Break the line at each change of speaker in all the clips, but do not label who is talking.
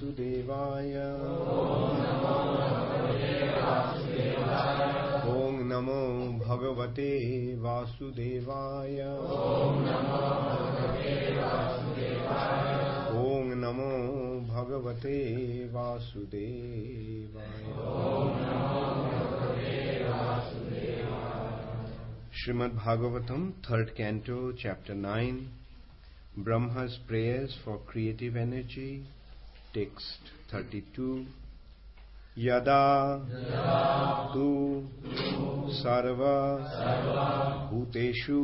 वासुदेवाय ओम नमो भगवते वासुदेवाय ओम नमो भगवते वासुदेवाय। Srimad Bhagavatam, 3rd Canto, Chapter 9, Brahma's Prayers for Creative Energy, Text 32. Yada tu sarva bhuteshu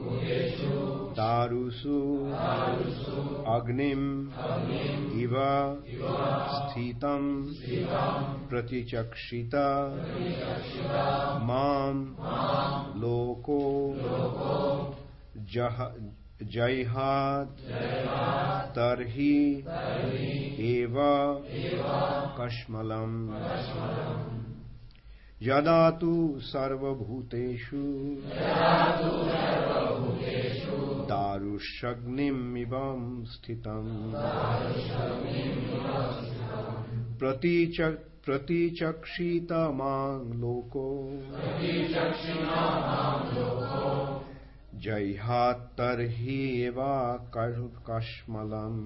darusu agnim iva sthitam pratichakshita mam loko jaihat tarhi eva kashmalam yadatu sarvabhuteshu darushagnim ivam sthitam pratichakshita mang loko jaihat tarhi eva kashmalam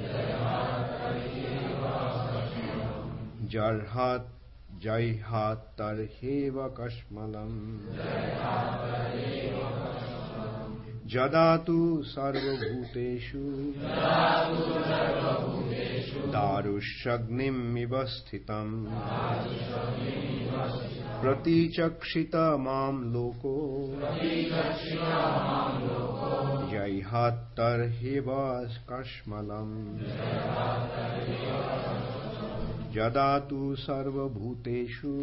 jaihat tarhi eva kashmalam jadatu sarvabhuteshu darushagnim iva sthitam pratichakshita mam loko jaihat tarhi eva kashmalam jadatu sarvabhuteshu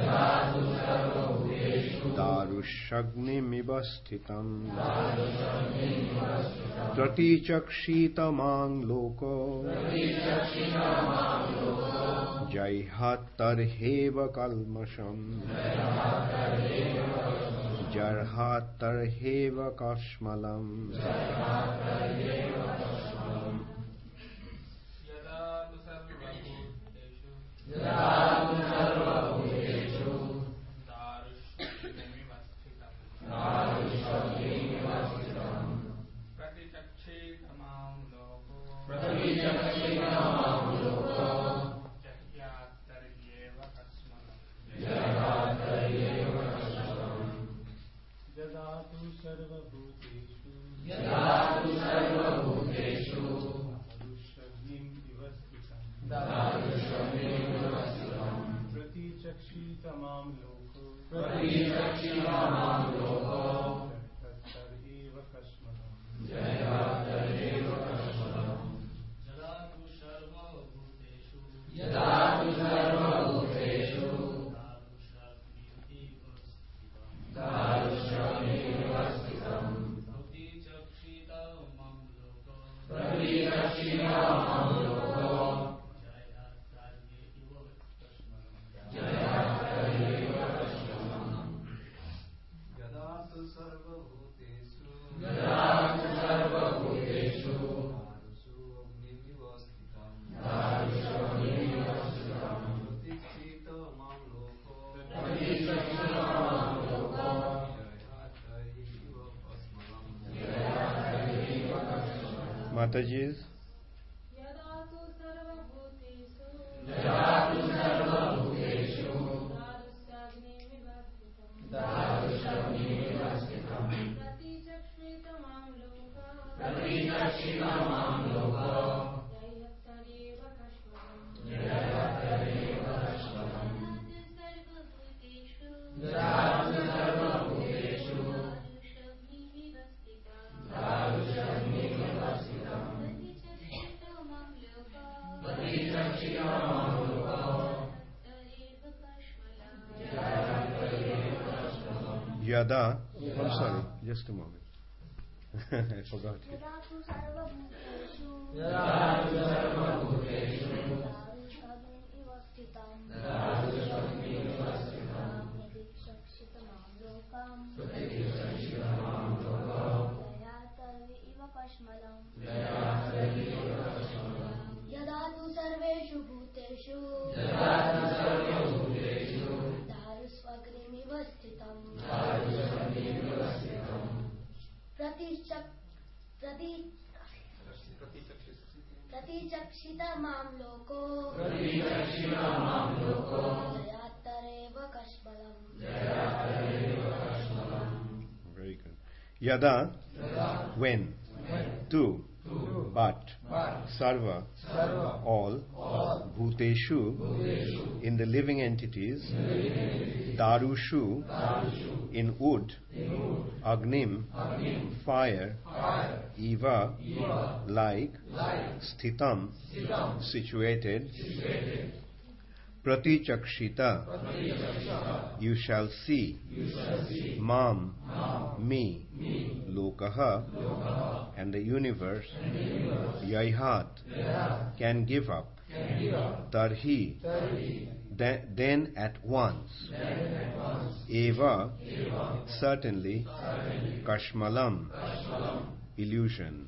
darushagnim iva sthitam pratichakshita mang loko jaihat tarhi eva kalmasham jarhat tarhi eva kashmalam Yadatu sarvabhuteshu darushagnim sthitam pratichakshita mam loko jaihat tarhi eva kashmalam Yadatu sarvabhuteshu darushagnim sthitam pratichakshita mam loko tarhi eva kashmalam yadatu sarvabhuteshu darushagnim sthitam pratichakshita mam loko Mataji's.
Yadatu sarvabhuteshu darushagnim sthitam pratichakshita mam loko jaihat tarhi eva kashmalam Yadatu sarvabhuteshu darushagnim sthitam pratichakshita mam loko
Yada, I'm sorry, just a moment. I forgot.
Yadatu sarvabhuteshu darushagnim sthitam pratichakshita mam lokam jaihat tarhi eva kashmalam Yadatu sarveshu सर्वभूतेषु दारुस्वग्निमिव स्थितम् प्रतिचक्षित मां लोको जयात्तरेव कष्मलम्.
Very good. Yada, when. Tu, but. Sarva, all. Bhuteshu, in the living entities. Darushu, in wood. Agnim, fire. Eva, like. Sthitam, situated. Pratichakshita, you shall see. Mam, me. Lokaha, and the universe. Yaihat, can give up. Tarhi, then at once. Eva, certainly. Kashmalam, illusion.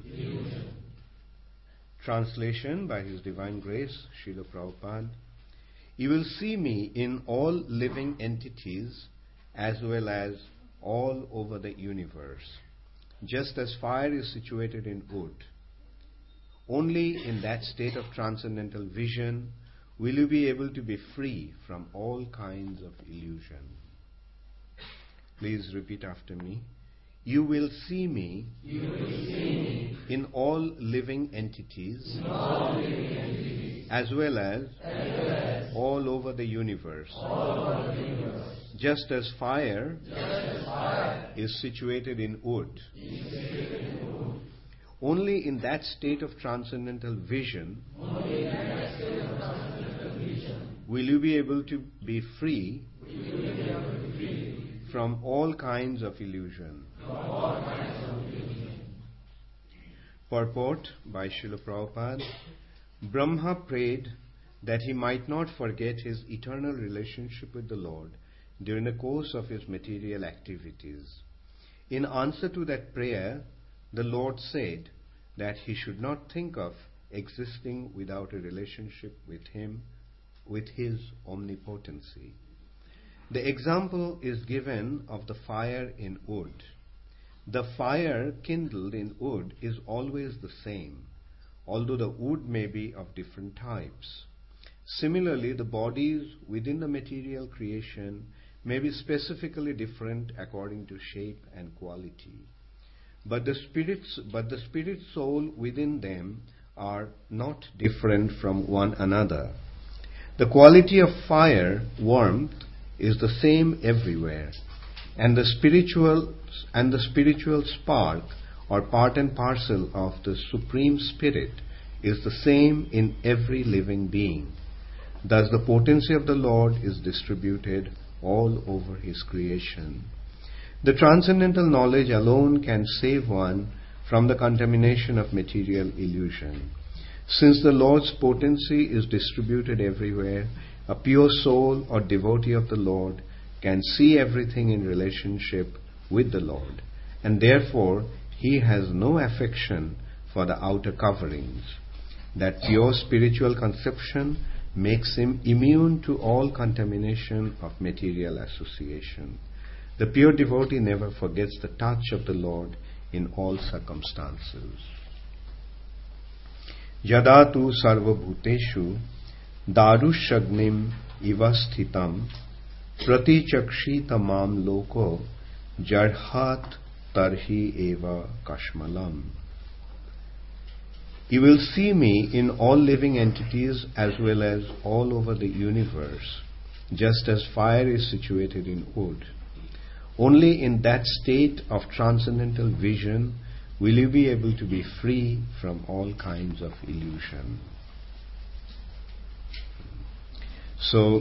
Translation by His Divine Grace, Srila Prabhupada. You will see me in all living entities as well as all over the universe, just as fire is situated in wood. Only in that state of transcendental vision will you be able to be free from all kinds of illusion. Please repeat after me. You will see me, in all living entities, as well as all over the universe. Just as fire is situated in wood. Only in that state of transcendental vision will you be able to be free from all kinds of illusion. Purport by Srila Prabhupada. Brahma prayed that he might not forget his eternal relationship with the Lord during the course of his material activities. In answer to that prayer, the Lord said that he should not think of existing without a relationship with him, with his omnipotency. The example is given of the fire in wood. The fire kindled in wood is always the same, although the wood may be of different types. Similarly, the bodies within the material creation may be specifically different according to shape and quality. But the spirit soul within them are not different from one another. The quality of fire, warmth, is the same everywhere, and the spiritual spark, or part and parcel of the Supreme Spirit, is the same in every living being. Thus the potency of the Lord is distributed all over His creation. The transcendental knowledge alone can save one from the contamination of material illusion. Since the Lord's potency is distributed everywhere, a pure soul or devotee of the Lord can see everything in relationship with the Lord, and therefore he has no affection for the outer coverings. That pure spiritual conception makes him immune to all contamination of material association. The pure devotee never forgets the touch of the Lord in all circumstances. Yada tu sarvabhuteshu darushagnim ivasthitam pratichakshita mam loko jarhat tarhi eva kashmalam. You will see me in all living entities as well as all over the universe, just as fire is situated in wood. Only in that state of transcendental vision will you be able to be free from all kinds of illusion. So,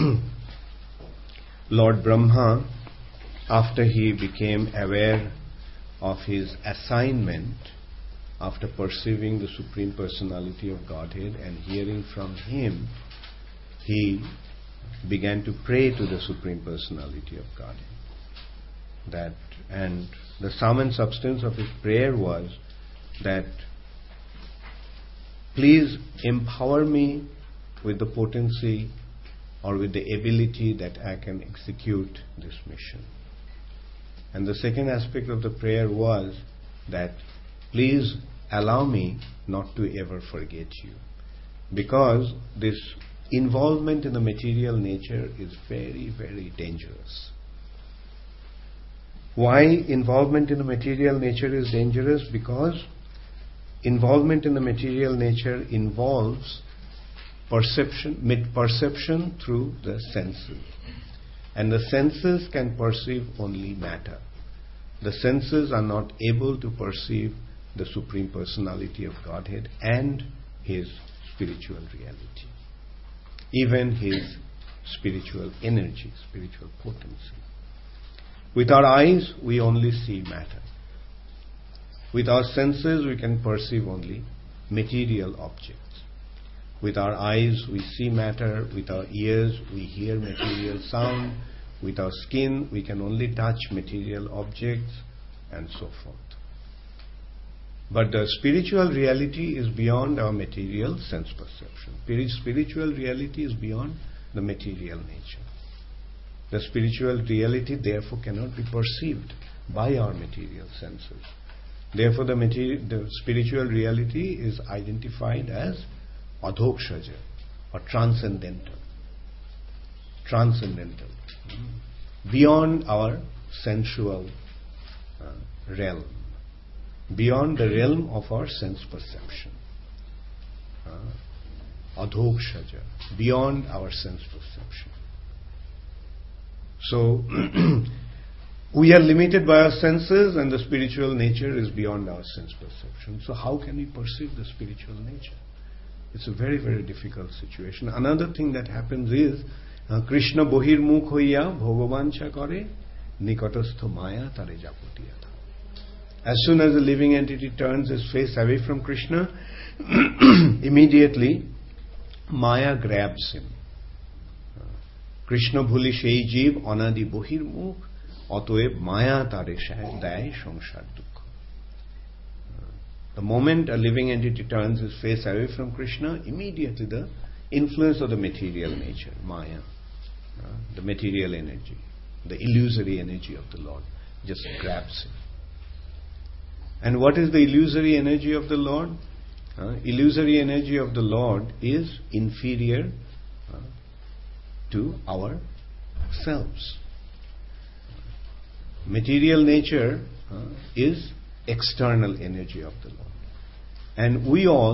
Lord Brahma, after he became aware of his assignment, after perceiving the Supreme Personality of Godhead and hearing from Him, he began to pray to the Supreme Personality of Godhead. And the sum and substance of his prayer was that, please empower me with the potency or with the ability that I can execute this mission. And the second aspect of the prayer was that please allow me not to ever forget you. Because this involvement in the material nature is very, very dangerous. Why involvement in the material nature is dangerous? Because involvement in the material nature involves perception through the senses. And the senses can perceive only matter. The senses are not able to perceive the Supreme Personality of Godhead and His spiritual reality. Even His spiritual energy, spiritual potency. With our eyes, we only see matter. With our senses, we can perceive only material objects. With our eyes, we see matter. With our ears, we hear material sound. With our skin, we can only touch material objects, and so forth. But the spiritual reality is beyond our material sense perception. Spiritual reality is beyond the material nature. The spiritual reality, therefore, cannot be perceived by our material senses. Therefore, the spiritual reality is identified as adhokshaja, or transcendental. Transcendental. Beyond our sensual realm. Beyond the realm of our sense perception. Adhokshaja. Beyond our sense perception. So, we are limited by our senses, and the spiritual nature is beyond our sense perception. So how can we perceive the spiritual nature? It's a very, very difficult situation. Another thing that happens is Krishna bohirmukh hoiya bhogavansha kare nikatastha maya tare japatiyatha. As soon as the living entity turns his face away from Krishna, immediately Maya grabs him. Krishna bhuli shei jeev anadi bohirmukh অতএব মায়া তারে দেয় সংসার দুঃখ. The moment a living entity turns his face away from Krishna, immediately the influence of the material nature, Maya, the material energy, the illusory energy of the Lord, just grabs him. And what is the illusory energy of the Lord? Illusory energy of the Lord is inferior to ourselves. Material nature is external energy of the Lord, and we all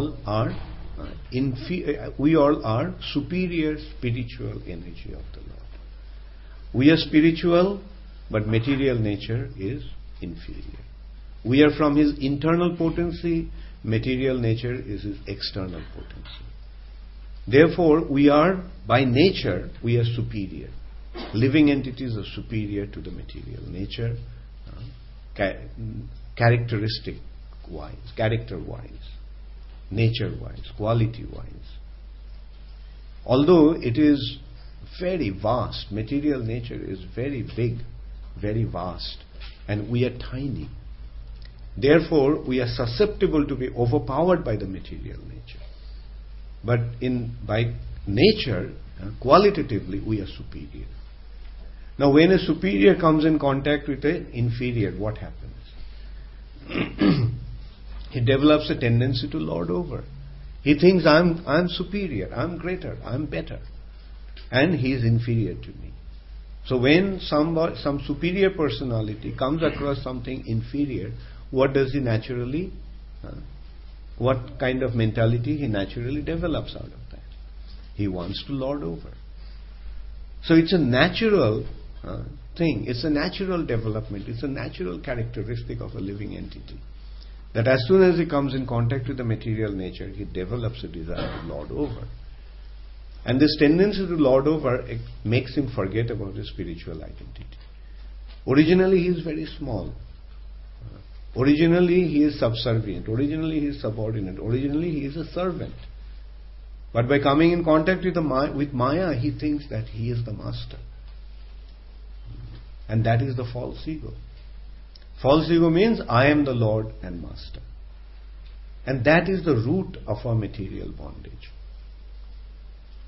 are superior spiritual energy of the Lord. We are spiritual, but material nature is inferior. We are from His internal potency, material nature is His external potency. Therefore, we are, by nature, we are superior. Living entities are superior to the material nature, characteristic-wise, character-wise, nature-wise, quality-wise. Although it is very vast, material nature is very big, very vast, and we are tiny. Therefore, we are susceptible to be overpowered by the material nature. But by nature, qualitatively, we are superior. Now, when a superior comes in contact with an inferior, what happens? He develops a tendency to lord over. He thinks, I'm superior, I'm greater, I'm better. And he is inferior to me. So when some superior personality comes across something inferior, what does he naturally, what kind of mentality he naturally develops out of that? He wants to lord over. So it's a natural thing. It's a natural development. It's a natural characteristic of a living entity. That as soon as he comes in contact with the material nature, he develops a desire to lord over. And this tendency to lord over makes him forget about his spiritual identity. Originally he is very small. Originally he is subservient. Originally he is subordinate. Originally he is a servant. But by coming in contact with Maya, he thinks that he is the master. And that is the false ego. False ego means I am the Lord and Master. And that is the root of our material bondage.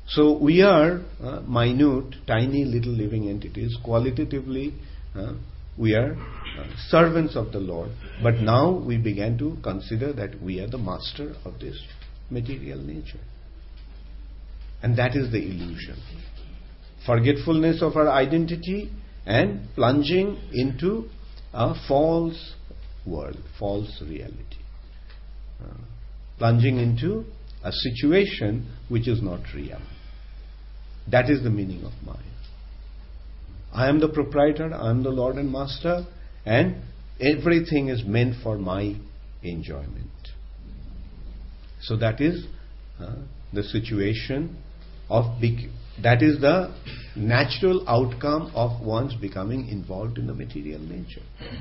So we are minute, tiny little living entities. Qualitatively, we are servants of the Lord. But now we began to consider that we are the master of this material nature. And that is the illusion. Forgetfulness of our identity and plunging into a false world, false reality. Plunging into a situation which is not real. That is the meaning of Maya. I am the proprietor, I am the Lord and Master, and everything is meant for my enjoyment. So that is the situation of that is the natural outcome of one's becoming involved in the material nature.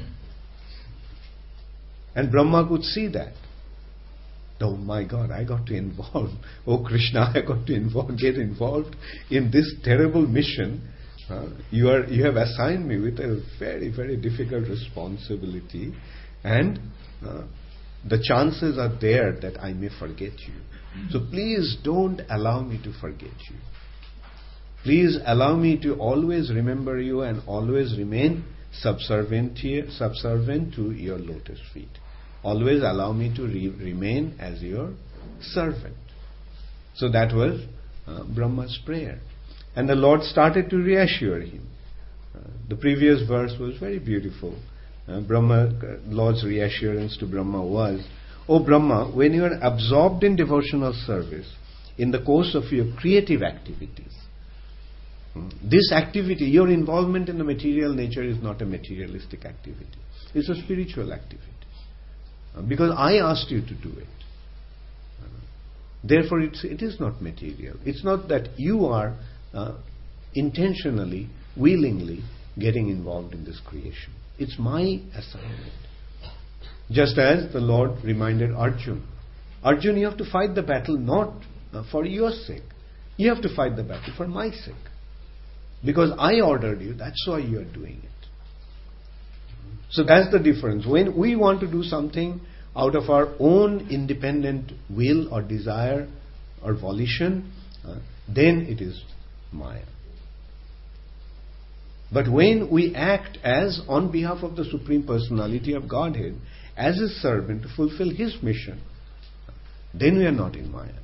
And Brahma could see that. Oh my God, I got to involve. Oh Krishna, I got to get involved in this terrible mission. You have assigned me with a very, very difficult responsibility, and the chances are there that I may forget you. So please don't allow me to forget you. Please allow me to always remember you and always remain subservient to your lotus feet. Always allow me to remain as your servant. So that was Brahma's prayer. And the Lord started to reassure him. The previous verse was very beautiful. Lord's reassurance to Brahma was, "O Brahma, when you are absorbed in devotional service, in the course of your creative activities, this activity, your involvement in the material nature is not a materialistic activity. It's a spiritual activity. Because I asked you to do it. Therefore, it is not material. It's not that you are intentionally, willingly getting involved in this creation. It's my assignment." Just as the Lord reminded Arjun, "Arjun, you have to fight the battle not for your sake. You have to fight the battle for my sake. Because I ordered you, that's why you are doing it." So that's the difference. When we want to do something out of our own independent will or desire or volition, then it is Maya. But when we act as on behalf of the Supreme Personality of Godhead, as His servant to fulfill His mission, then we are not in Maya.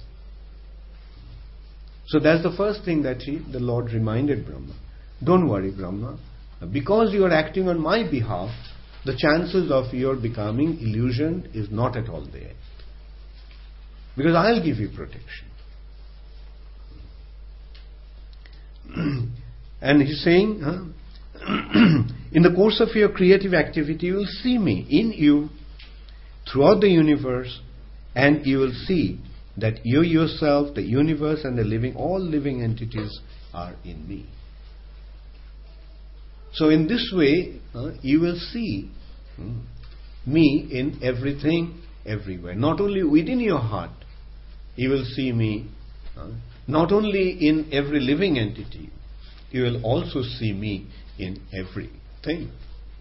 So that's the first thing that the Lord reminded Brahma. Don't worry, Brahma. Because you are acting on my behalf, the chances of your becoming illusioned is not at all there. Because I'll give you protection. And he's saying, in the course of your creative activity, you will see me in you throughout the universe, and you will see that you yourself, the universe and all living entities are in me. So in this way, you will see me in everything, everywhere. Not only within your heart, you will see me not only in every living entity, you will also see me in everything.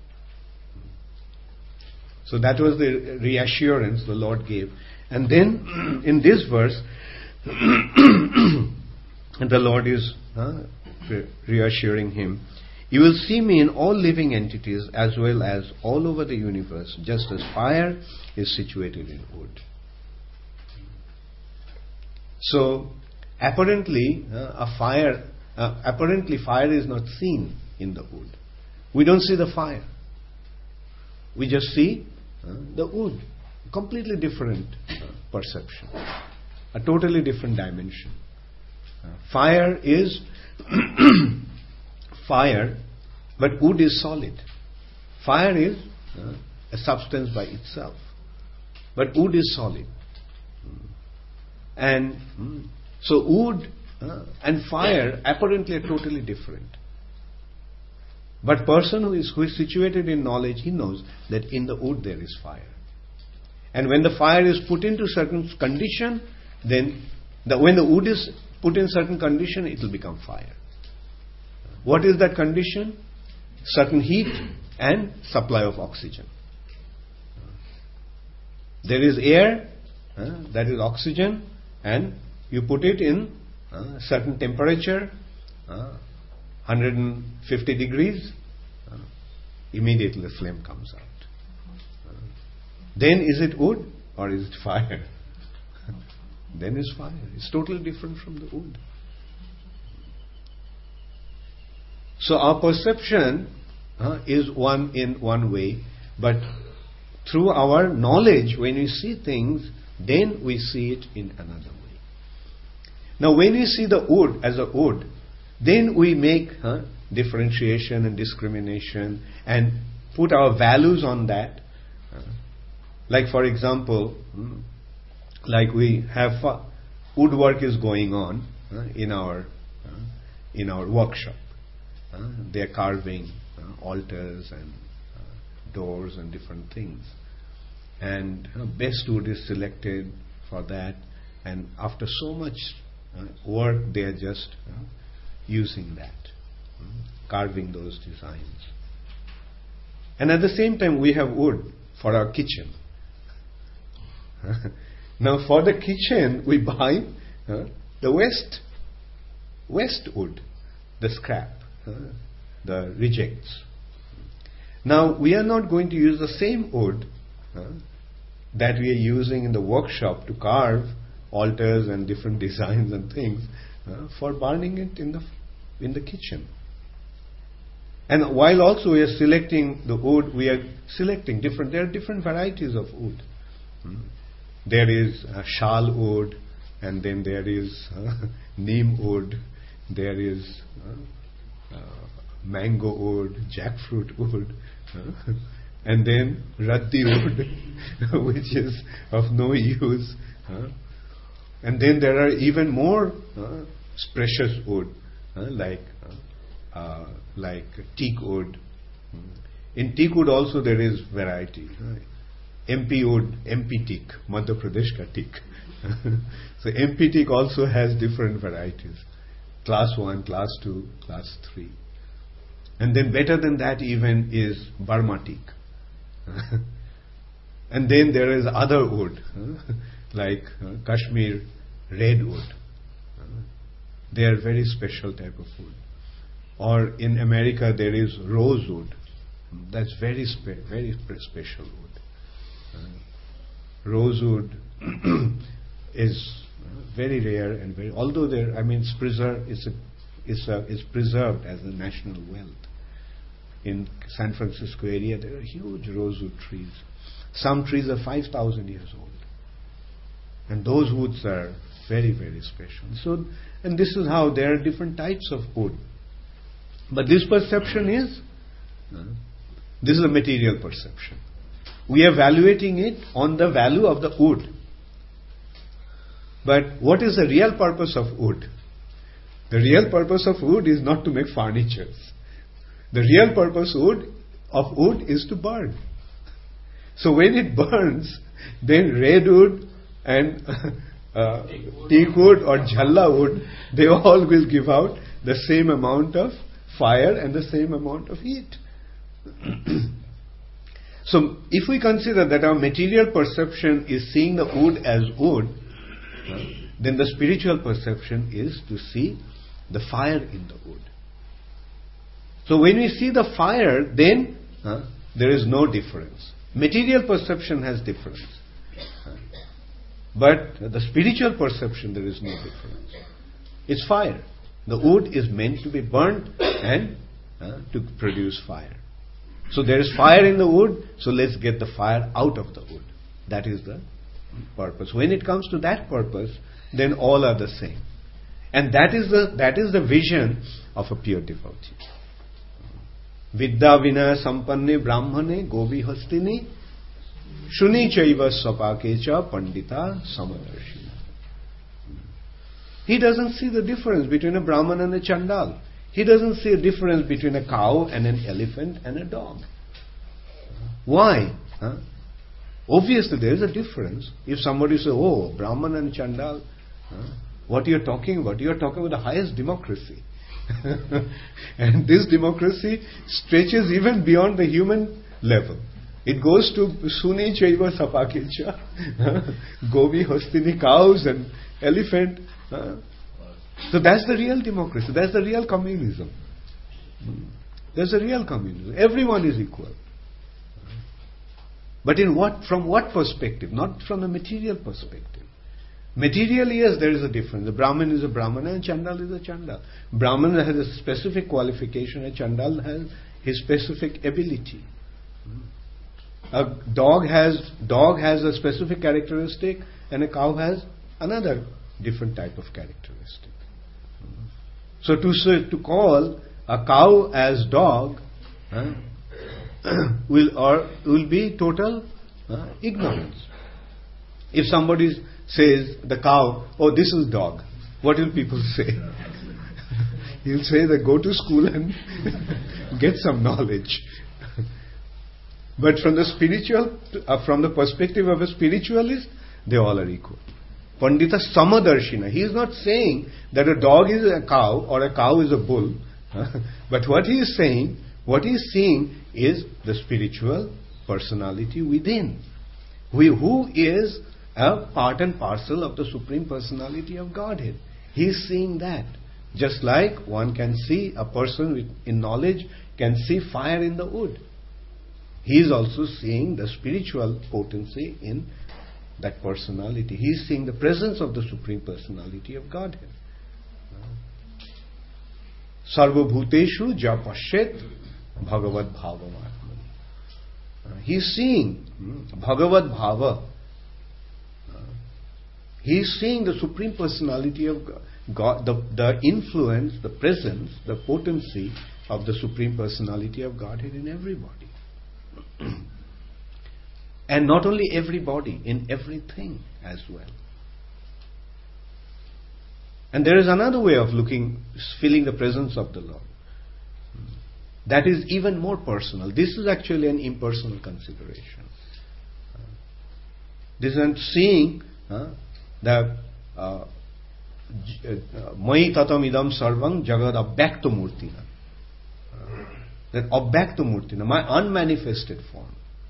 So that was the reassurance the Lord gave. And then in this verse, the Lord is reassuring him, "You will see me in all living entities as well as all over the universe, just as fire is situated in wood." So apparently fire is not seen in the wood. We don't see the fire. We just see the wood. Completely different perception. A totally different dimension. Fire is fire, but wood is solid. Fire is a substance by itself, but wood is solid. And so wood and fire apparently are totally different. But person who is situated in knowledge, he knows that in the wood there is fire. And when the fire is put into certain condition, then when the wood is put in certain condition, it will become fire. What is that condition? Certain heat and supply of oxygen. There is air, that is oxygen, and you put it in certain temperature, 150 degrees, immediately the flame comes out. Then is it wood or is it fire? Then it's fire. It's totally different from the wood. So our perception is one in one way, but through our knowledge, when we see things, then we see it in another way. Now when we see the wood as a wood, then we make differentiation and discrimination and put our values on that. Like for example, like we have woodwork is going on in our workshop. They are carving altars and doors and different things, and best wood is selected for that. And after so much work, they are just using that, carving those designs. And at the same time, we have wood for our kitchen. Now, for the kitchen, we buy the waste wood, the scrap, the rejects. Now, we are not going to use the same wood that we are using in the workshop to carve altars and different designs and things for burning it in the kitchen. And while also we are selecting the wood, we are selecting different. There are different varieties of wood. There is shal wood, and then there is neem wood. There is mango wood, jackfruit wood, and then raddi wood, which is of no use. And then there are even more precious wood, like teak wood. In teak wood also there is variety. MP wood, MP teak, Madhya Pradesh ka teak. So MP teak also has different varieties. Class 1, Class 2, Class 3. And then better than that even is Burma teak. And then there is other wood, like Kashmir red wood. They are very special type of wood. Or in America there is rosewood. That's very special wood. Rosewood is very rare and very. Although there, it's preserved. It's preserved as a national wealth. In San Francisco area, there are huge rosewood trees. Some trees are 5,000 years old, and those woods are very, very special. So, and this is how there are different types of wood. But this perception is this is a material perception. We are evaluating it on the value of the wood. But what is the real purpose of wood? The real purpose of wood is not to make furniture. The real purpose of wood is to burn. So when it burns, then red wood and teak wood or jhalla wood, they all will give out the same amount of fire and the same amount of heat. So if we consider that our material perception is seeing the wood as wood, then the spiritual perception is to see the fire in the wood. So when we see the fire, then there is no difference. Material perception has difference. But the spiritual perception, there is no difference. It's fire. The wood is meant to be burnt and to produce fire. So there is fire in the wood, so let's get the fire out of the wood. That is the purpose. When it comes to that purpose, then all are the same. And that is the vision of a pure devotee. Vidya vinaya sampanne brahmane govi hastini shuni chaiva sapakecha pandita samadarshina. He doesn't see the difference between a Brahman and a Chandal. He doesn't see a difference between a cow and an elephant and a dog. Why? Obviously there is a difference. If somebody says, oh, Brahman and Chandal, what you are talking about? You are talking about the highest democracy. And this democracy stretches even beyond the human level. It goes to Suni Chaiva Sapakecha, Govi Hostini, cows and elephant. So that's the real democracy. That's the real communism. There's a real communism. Everyone is equal. But from what perspective? Not from the material perspective. Materially, yes, there is a difference. The Brahmin is a Brahmana and Chandal is a Chandal. Brahmin has a specific qualification and Chandal has his specific ability. A dog has a specific characteristic and a cow has another different type of characteristic. So to call a cow as dog will be total ignorance. If somebody says the cow, oh, this is dog, what will people say? He'll say that go to school and get some knowledge. But from the spiritual, from the perspective of a spiritualist, they all are equal. Pandita Samadarshina. He is not saying that a dog is a cow or a cow is a bull. But what he is saying, what he is seeing is the spiritual personality within. Who is a part and parcel of the Supreme Personality of Godhead. He is seeing that. Just like one can see, a person in knowledge can see fire in the wood. He is also seeing the spiritual potency in that personality. He is seeing the presence of the Supreme Personality of Godhead. Sarva Bhuteshu ja pashet bhagavad bhavam atmani. He is seeing bhagavad bhava. He is seeing the Supreme Personality of God, the influence, the presence, the potency of the Supreme Personality of Godhead in everybody. And not only everybody, in everything as well. And there is another way of feeling the presence of the Lord. That is even more personal. This is actually an impersonal consideration. This is seeing the Mai tatam idam sarvam jagad abhyakta murtina. That abhyakta murtina, my unmanifested form.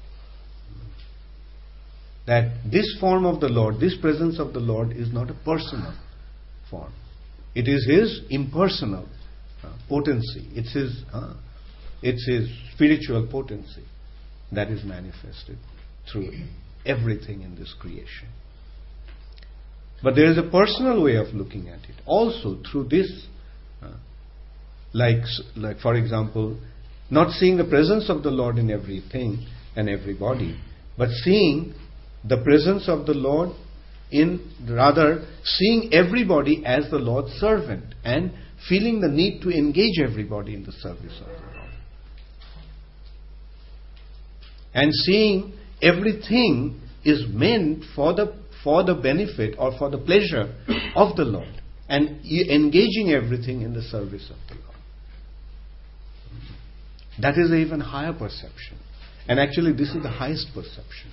That this form of the Lord, this presence of the Lord is not a personal form. It is His impersonal potency. It's His spiritual potency that is manifested through everything in this creation. But there is a personal way of looking at it. Also through this, like for example, not seeing the presence of the Lord in everything and everybody, but seeing the presence of the Lord rather seeing everybody as the Lord's servant and feeling the need to engage everybody in the service of the Lord. And seeing everything is meant for the benefit or for the pleasure of the Lord and engaging everything in the service of the Lord. That is an even higher perception. And actually this is the highest perception.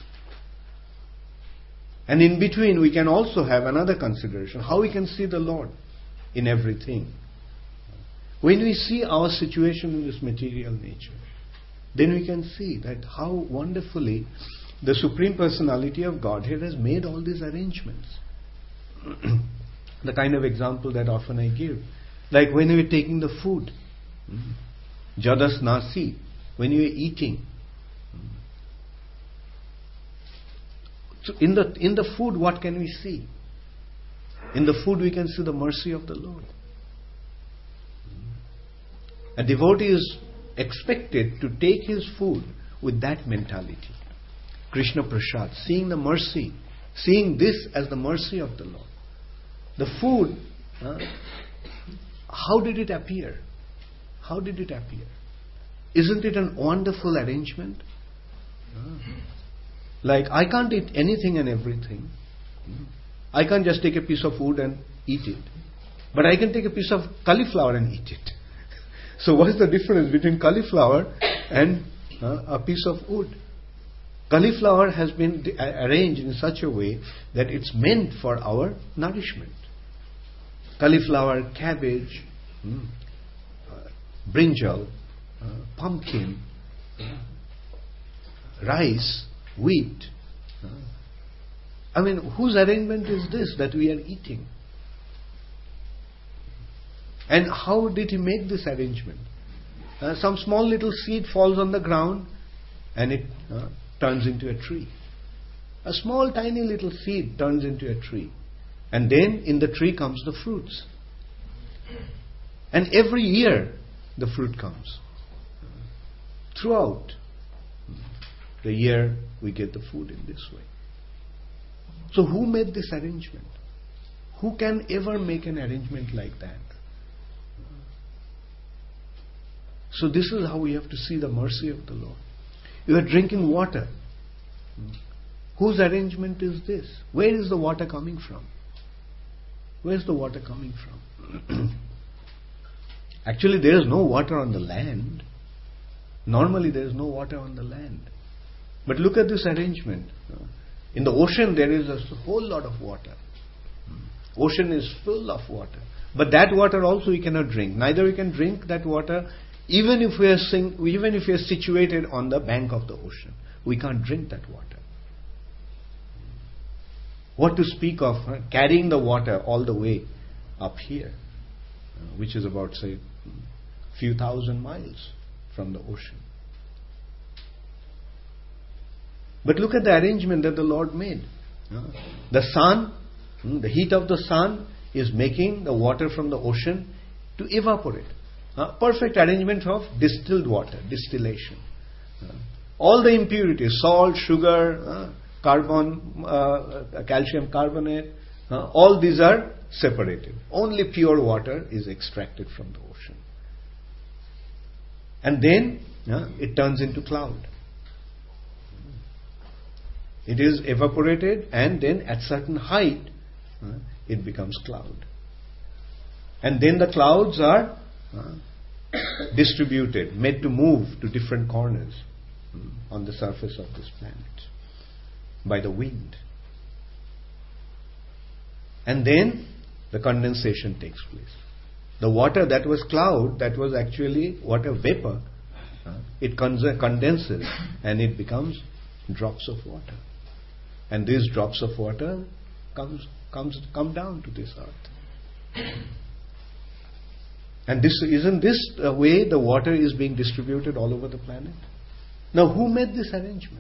And in between we can also have another consideration, how we can see the Lord in everything. When we see our situation in this material nature, then we can see that how wonderfully the Supreme Personality of Godhead has made all these arrangements. The kind of example that often I give. Like when we are taking the food. Jadas nasi. When you are eating. So in the food, what can we see? In the food we can see the mercy of the Lord. A devotee is expected to take his food with that mentality. Krishna Prasad, seeing the mercy, seeing this as the mercy of the Lord. The food, how did it appear? How did it appear? Isn't it a wonderful arrangement? Like, I can't eat anything and everything. I can't just take a piece of food and eat it. But I can take a piece of cauliflower and eat it. So what is the difference between cauliflower and a piece of wood? Cauliflower has been arranged in such a way that it's meant for our nourishment. Cauliflower, cabbage, brinjal, pumpkin, rice, wheat. I mean, whose arrangement is this that we are eating? And how did He make this arrangement? Some small little seed falls on the ground and it turns into a tree. A small tiny little seed turns into a tree. And then in the tree comes the fruits. And every year the fruit comes. Throughout the year we get the food in this way. So who made this arrangement? Who can ever make an arrangement like that? So this is how we have to see the mercy of the Lord. You are drinking water. Whose arrangement is this? Where is the water coming from? Where is the water coming from? Actually, there is no water on the land. Normally, there is no water on the land. But look at this arrangement. In the ocean, there is a whole lot of water. Ocean is full of water. But that water also we cannot drink. Neither we can drink that water even if we are situated on the bank of the ocean. We can't drink that water. What to speak of carrying the water all the way up here, which is about, say, few thousand miles from the ocean. But look at the arrangement that the Lord made. The sun, the heat of the sun is making the water from the ocean to evaporate. Perfect arrangement of distilled water, distillation. All the impurities, salt, sugar, carbon, calcium carbonate, all these are separated. Only pure water is extracted from the ocean. And then it turns into cloud. It is evaporated, and then at certain height it becomes cloud. And then the clouds are distributed, made to move to different corners on the surface of this planet by the wind. And then the condensation takes place. The water that was cloud, that was actually water vapor, it condenses and it becomes drops of water. And these drops of water come down to this earth. And isn't this the way the water is being distributed all over the planet? Now, who made this arrangement?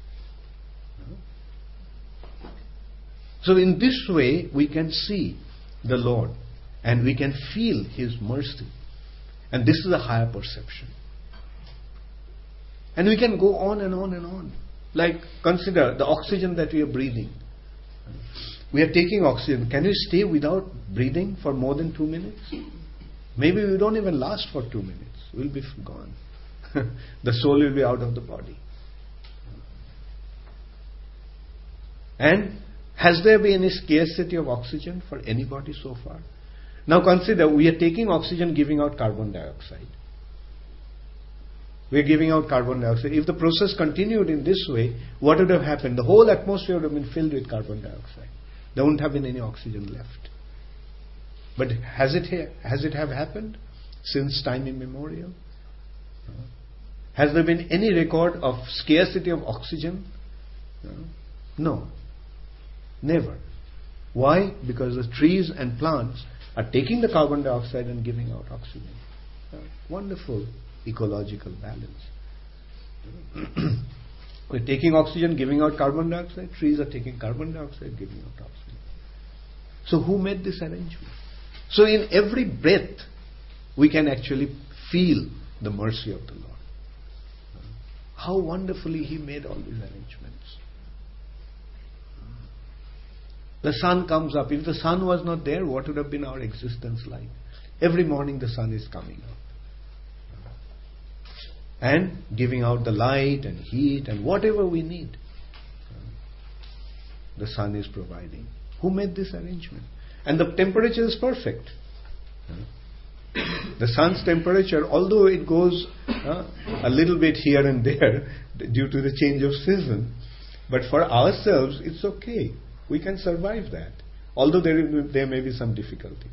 So in this way, we can see the Lord and we can feel His mercy. And this is a higher perception. And we can go on and on and on. Like, consider the oxygen that we are breathing. We are taking oxygen. Can we stay without breathing for more than 2 minutes? Maybe we don't even last for 2 minutes. We'll be gone. The soul will be out of the body. And has there been any scarcity of oxygen for anybody so far? Now consider, we are taking oxygen, giving out carbon dioxide. We are giving out carbon dioxide. If the process continued in this way, what would have happened? The whole atmosphere would have been filled with carbon dioxide. There wouldn't have been any oxygen left. But has it have happened since time immemorial? Has there been any record of scarcity of oxygen? No. Never. Why? Because the trees and plants are taking the carbon dioxide and giving out oxygen. Wonderful ecological balance. We're taking oxygen, giving out carbon dioxide. Trees are taking carbon dioxide, giving out oxygen. So who made this arrangement? So in every breath, we can actually feel the mercy of the Lord. How wonderfully He made all these arrangements. The sun comes up. If the sun was not there, what would have been our existence like? Every morning the sun is coming up and giving out the light and heat and whatever we need. The sun is providing. Who made this arrangement? And the temperature is perfect. The sun's temperature, although it goes a little bit here and there due to the change of season, but for ourselves it's okay. We can survive that, although there may be some difficulty.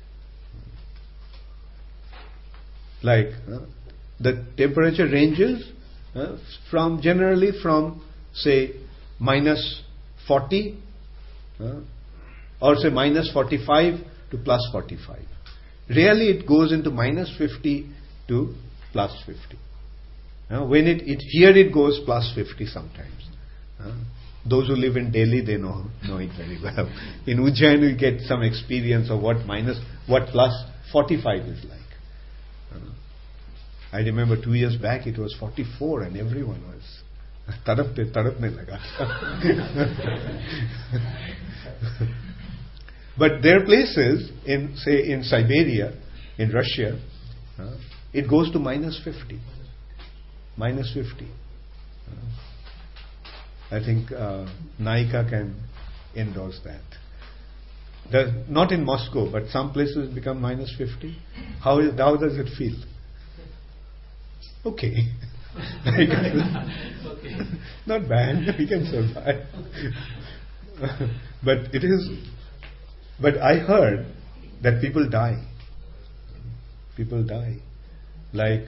Like the temperature ranges generally from say minus 40 or say minus 45 to plus 45. Rarely it goes into minus 50 to plus 50. When here it goes plus 50 sometimes. Those who live in Delhi, they know it very well. In Ujjain, we get some experience of what plus 45 is like. I remember 2 years back it was 44 and everyone was tadapne laga. But there are places in Siberia, in Russia, it goes to minus 50. Minus 50. I think Naika can endorse that. Not in Moscow, but some places become minus 50. How does it feel? Okay. Not bad. We can survive. But I heard that people die. People die. Like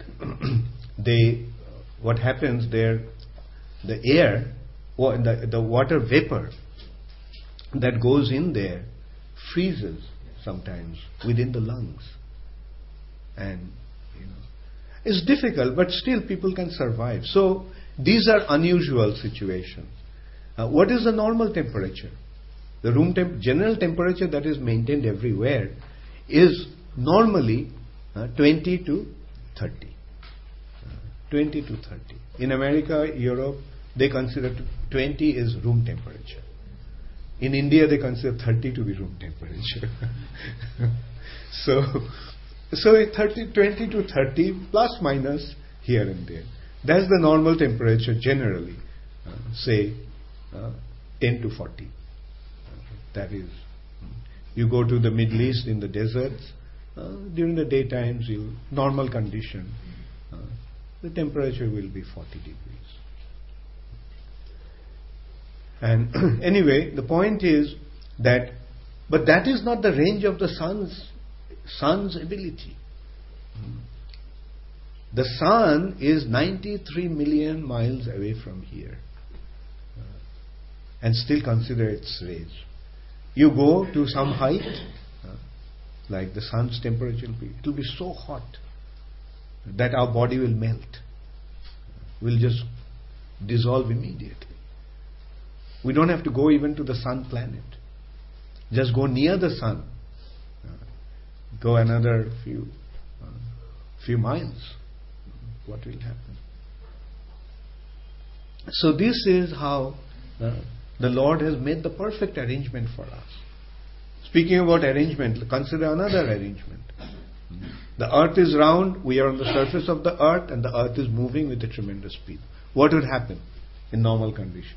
what happens there, the air, or the water vapor that goes in there freezes sometimes within the lungs. And it's difficult, but still people can survive. So these are unusual situations. What is the normal temperature? The room general temperature that is maintained everywhere is normally 20 to 30. 20 to 30. In America, Europe, they consider 20 is room temperature. In India, they consider 30 to be room temperature. So 20 to 30 plus minus here and there. That's the normal temperature generally. Say 10 to 40. That is, you go to the Middle East in the deserts, during the daytimes, normal condition, the temperature will be 40 degrees. And anyway, the point is that, but that is not the range of the sun's ability. The sun is 93 million miles away from here, and still consider its range. You go to some height, like the sun's temperature it will be so hot that our body will melt. Will just dissolve immediately. We don't have to go even to the sun planet. Just go near the sun. Go another few miles. What will happen? So this is how the Lord has made the perfect arrangement for us. Speaking about arrangement, consider another arrangement. The earth is round, we are on the surface of the earth, and the earth is moving with a tremendous speed. What would happen in normal condition?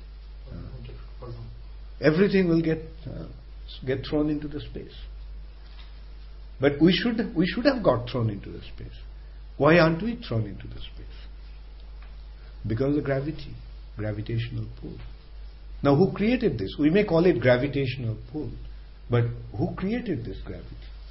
Everything will get thrown into the space. But we should have got thrown into the space. Why aren't we thrown into the space? Because of gravitational pull. Now, who created this? We may call it gravitational pull, but who created this gravity?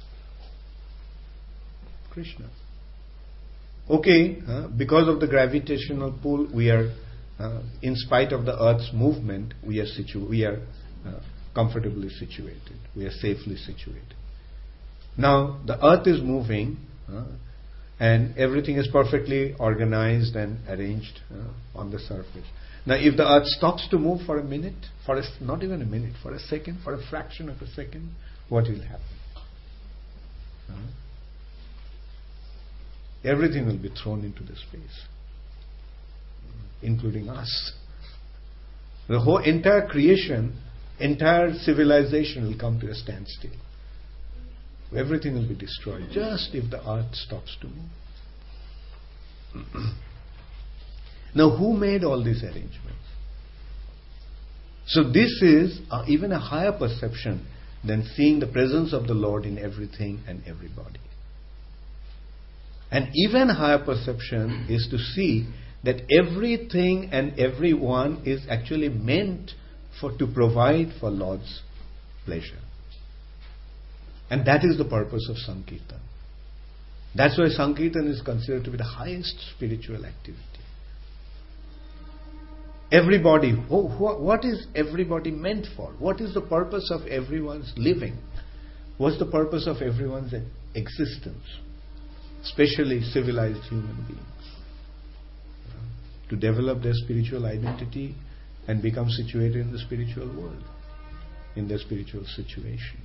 Krishna. Okay, because of the gravitational pull, we are, in spite of the Earth's movement, we are comfortably situated. We are safely situated. Now, the Earth is moving, and everything is perfectly organized and arranged on the surface. Now, if the Earth stops to move for a minute, not even a minute, for a second, for a fraction of a second, what will happen? Everything will be thrown into the space, including us. The whole entire creation, entire civilization will come to a standstill. Everything will be destroyed just if the earth stops to move. Now, who made all these arrangements? So this is even a higher perception than seeing the presence of the Lord in everything and everybody. An even higher perception is to see that everything and everyone is actually meant to provide for Lord's pleasure. And that is the purpose of Sankirtan. That's why Sankirtan is considered to be the highest spiritual activity. Everybody, what is everybody meant for? What is the purpose of everyone's living? What's the purpose of everyone's existence, especially civilized human beings? To develop their spiritual identity and become situated in the spiritual world, in their spiritual situation.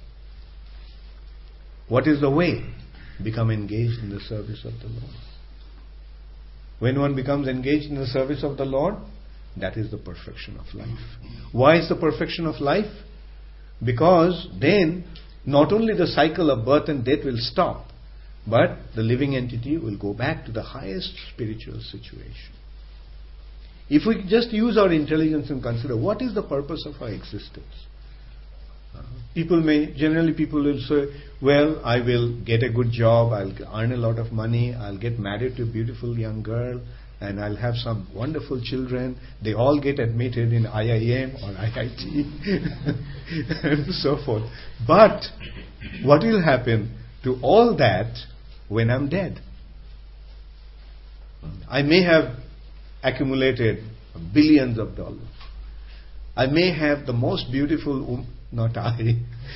What is the way? Become engaged in the service of the Lord. When one becomes engaged in the service of the Lord, that is the perfection of life. Why is the perfection of life? Because then not only the cycle of birth and death will stop, but the living entity will go back to the highest spiritual situation. If we just use our intelligence and consider what is the purpose of our existence. Generally people will say, well, I will get a good job, I'll earn a lot of money, I'll get married to a beautiful young girl, and I'll have some wonderful children. They all get admitted in IIM or IIT and so forth. But what will happen to all that when I'm dead? I may have accumulated billions of dollars. I may have the most beautiful not I.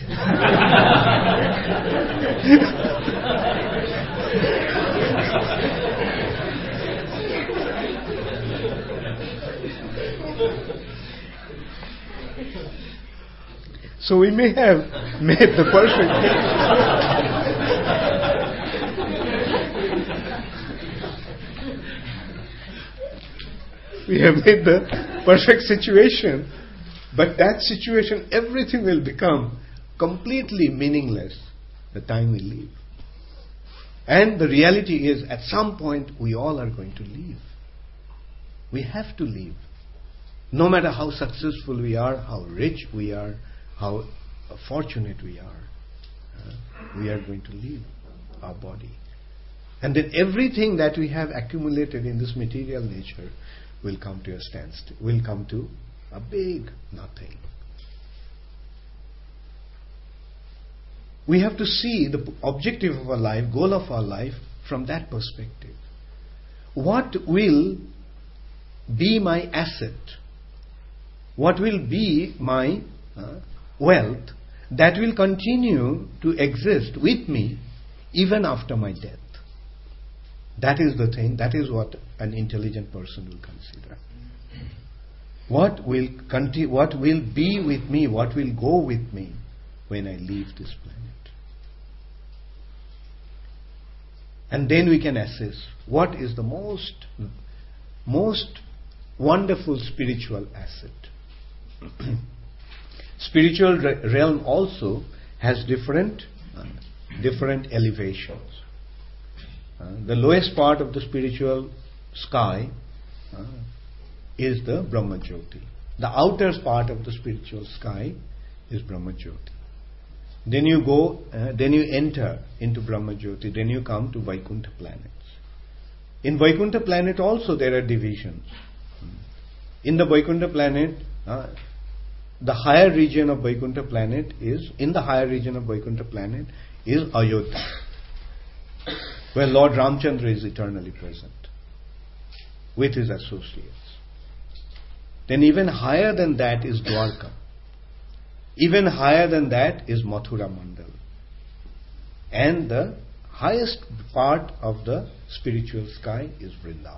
So we may have made the perfect we have made the perfect situation, but that situation, everything will become completely meaningless the time we leave. And the reality is, at some point, we all are going to leave. We have to leave. No matter how successful we are, how rich we are, how fortunate we are going to leave our body. And then everything that we have accumulated in this material nature will come to a standstill, will come to a big nothing. We have to see the objective of our life, goal of our life, from that perspective. What will be my asset? What will be my wealth that will continue to exist with me even after my death? That is the thing, that is what an intelligent person will consider. What will be with me, what will go with me when I leave this planet? And then we can assess what is the most wonderful spiritual asset. Spiritual realm also has different elevations. The lowest part of the spiritual sky is the Brahma Jyoti. The outer part of the spiritual sky is Brahma Jyoti. Then you go, then you enter into Brahma Jyoti. Then you come to Vaikuntha planets. In Vaikuntha planet also there are divisions. In the Vaikuntha planet, the higher region of Vaikuntha planet is Ayodhya, where Lord Ramchandra is eternally present with his associates. Then even higher than that is Dwarka. Even higher than that is Mathura Mandal. And the highest part of the spiritual sky is Vrindavan.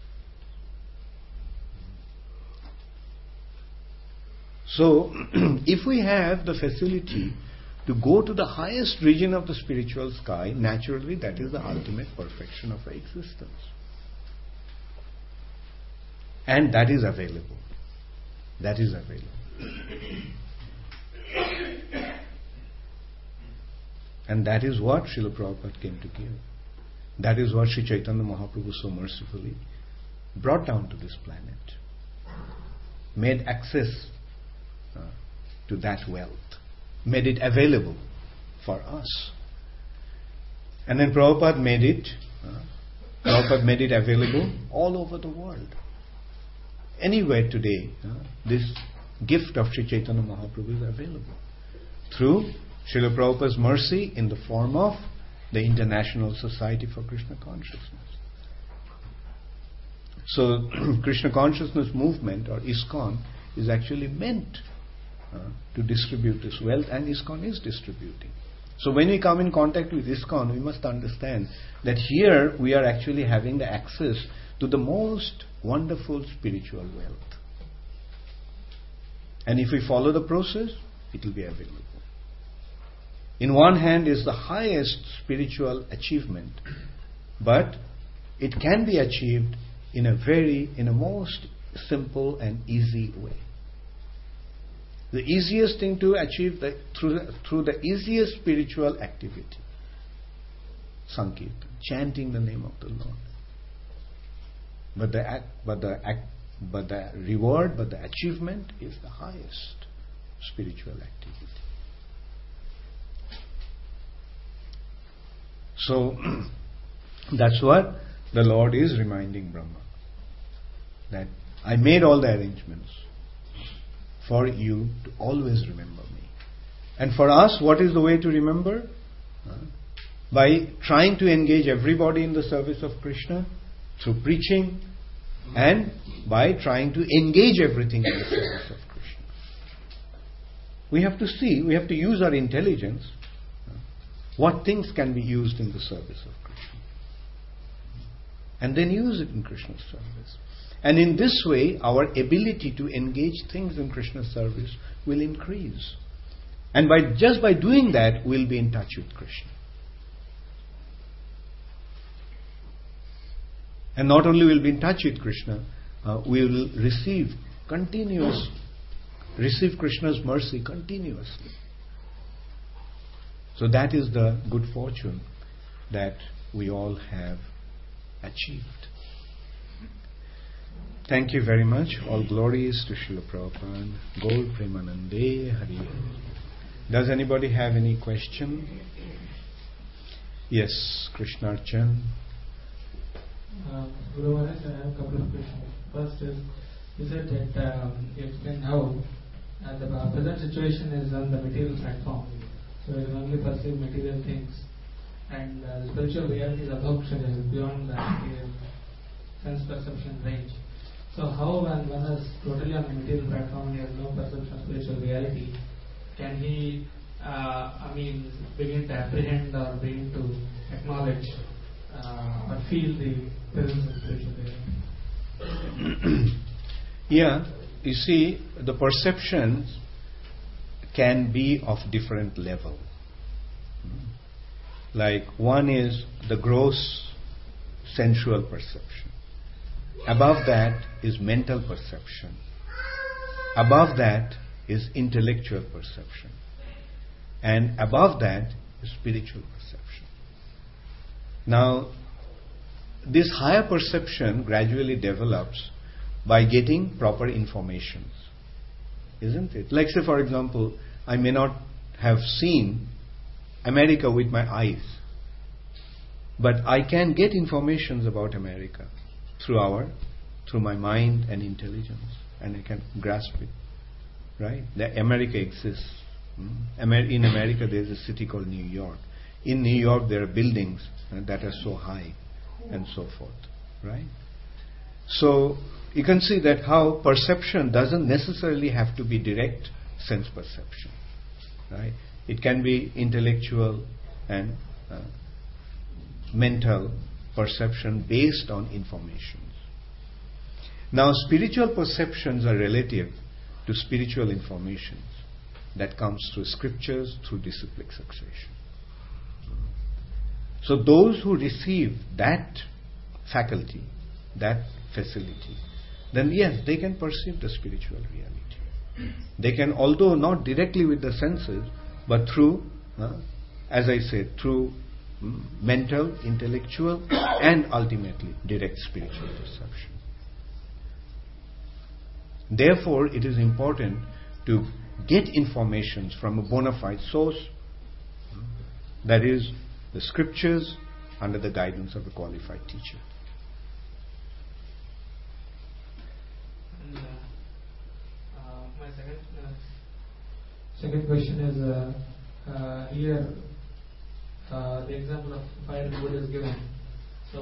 So, if we have the facility to go to the highest region of the spiritual sky, naturally that is the ultimate perfection of our existence. And that is available. That is available. And that is what Srila Prabhupada came to give. That is what Sri Chaitanya Mahaprabhu so mercifully brought down to this planet. Made access to that wealth. Made it available for us. And then Prabhupada made it available all over the world. Anywhere today, this gift of Sri Chaitanya Mahaprabhu is available through Srila Prabhupada's mercy in the form of the International Society for Krishna Consciousness. So, Krishna Consciousness Movement, or ISKCON, is actually meant to distribute this wealth, and ISKCON is distributing. So when we come in contact with ISKCON, we must understand that here we are actually having the access to the most wonderful spiritual wealth. And if we follow the process, it will be available. In one hand is the highest spiritual achievement, but it can be achieved in a most simple and easy way. The easiest thing to achieve through the easiest spiritual activity, Sankirtan, chanting the name of the Lord. But the reward, but the achievement is the highest spiritual activity. So that's what the Lord is reminding Brahma, that I made all the arrangements for you to always remember me. And for us, what is the way to remember? By trying to engage everybody in the service of Krishna through preaching, and by trying to engage everything in the service of Krishna. We have to see, we have to use our intelligence, what things can be used in the service of Krishna, and then use it in Krishna's service. And in this way, our ability to engage things in Krishna's service will increase. And just by doing that, we'll be in touch with Krishna. And not only will be in touch with Krishna, we will receive Krishna's mercy continuously. So that is the good fortune that we all have achieved. Thank you very much. All glories to Srila Prabhupada. Gaur Premanande Hari. Does anybody have any question? Yes, Krishnarchan.
Guru Maharaj, I have a couple of questions. First is, you said that you explained how the present situation is on the material platform. So you can only perceive material things. And the spiritual reality is above beyond the sense perception range. So how, when one is totally on the material platform and he has no perception of spiritual reality, can he, begin to apprehend or begin to acknowledge or feel the presence of spiritual reality?
Yeah, you see, the perceptions can be of different level. Like one is the gross sensual perception. Above that is mental perception. Above that is intellectual perception. And above that is spiritual perception. Now, this higher perception gradually develops by getting proper informations. Isn't it? Like say for example, I may not have seen America with my eyes, but I can get informations about America through my mind and intelligence, and I can grasp it. Right? That America exists. In America there is a city called New York. In New York there are buildings that are so high and so forth. Right? So you can see that how perception doesn't necessarily have to be direct sense perception. Right? It can be intellectual and mental perception based on information. Now, spiritual perceptions are relative to spiritual information that comes through scriptures, through disciplic succession. So those who receive that faculty, that facility, then yes, they can perceive the spiritual reality. They can, although not directly with the senses, but through, as I said, through mental, intellectual, and ultimately direct spiritual perception. Therefore, it is important to get information from a bona fide source, that is, the scriptures under the guidance of a qualified teacher.
And, my second question is here the example of fire and wood is given. So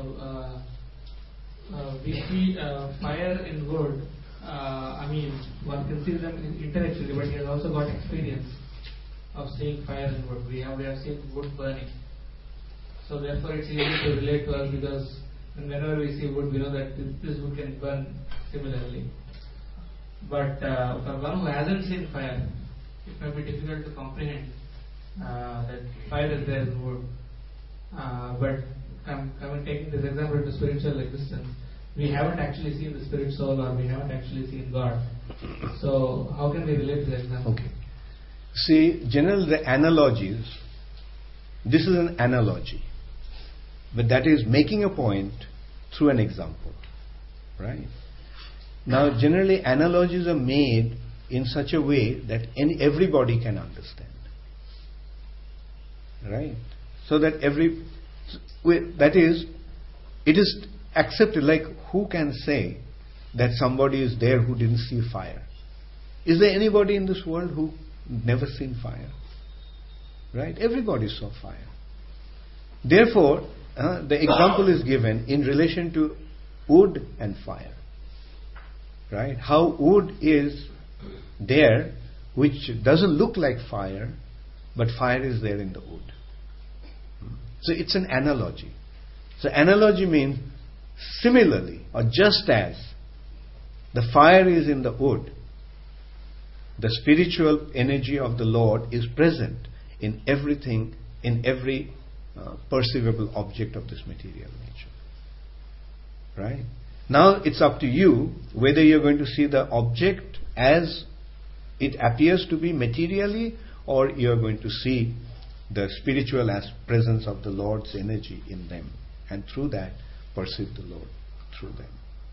we see fire in wood. One can see them intellectually, but he has also got experience. of seeing fire in wood. We have seen wood burning. So therefore it's easy to relate to us, because whenever we see wood, we know that this wood can burn similarly. But for one who hasn't seen fire, it may be difficult to comprehend that fire is there in wood. But taking this example to spiritual existence, we haven't actually seen the spirit soul, or we haven't actually seen God. So how can we relate to the example?
Okay. See, generally the analogies, this is an analogy, but that is making a point through an example, right? Now, generally analogies are made in such a way that everybody can understand, right? So that it is accepted. Like, who can say that somebody is there who didn't see fire? Is there anybody in this world who never seen fire? Right? Everybody saw fire. Therefore, the example is given in relation to wood and fire. Right? How wood is there, which doesn't look like fire, but fire is there in the wood. So it's an analogy. So analogy means similarly, or just as the fire is in the wood, the spiritual energy of the Lord is present in everything, in every perceivable object of this material nature. Right? Now it's up to you whether you're going to see the object as it appears to be materially, or you're going to see the spiritual as presence of the Lord's energy in them, and through that perceive the Lord through them.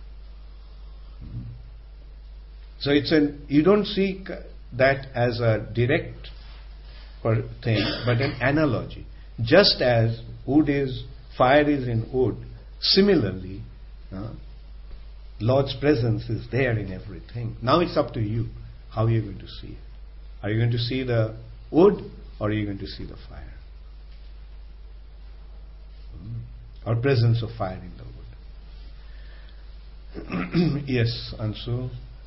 So you don't see that as a direct thing, but an analogy. Just as fire is in wood, similarly, Lord's presence is there in everything. Now it's up to you how you're going to see it. Are you going to see the wood, or are you going to see the fire? Or presence of fire in the wood. Yes, Ansu.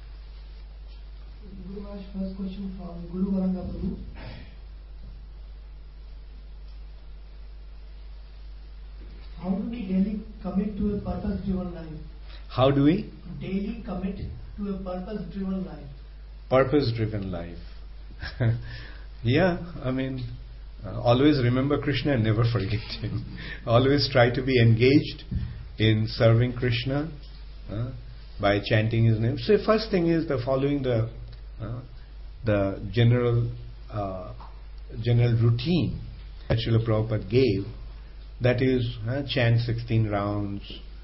Guru Maharaj, first question from Guru Varanga Prabhu. How do we daily commit to a purpose-driven life?
How do we?
Daily commit to a purpose-driven life.
Purpose-driven life. Yeah, I mean, always remember Krishna and never forget Him. Always try to be engaged in serving Krishna by chanting His name. So first thing is following the general routine that Srila Prabhupada gave. That is, chant 16 rounds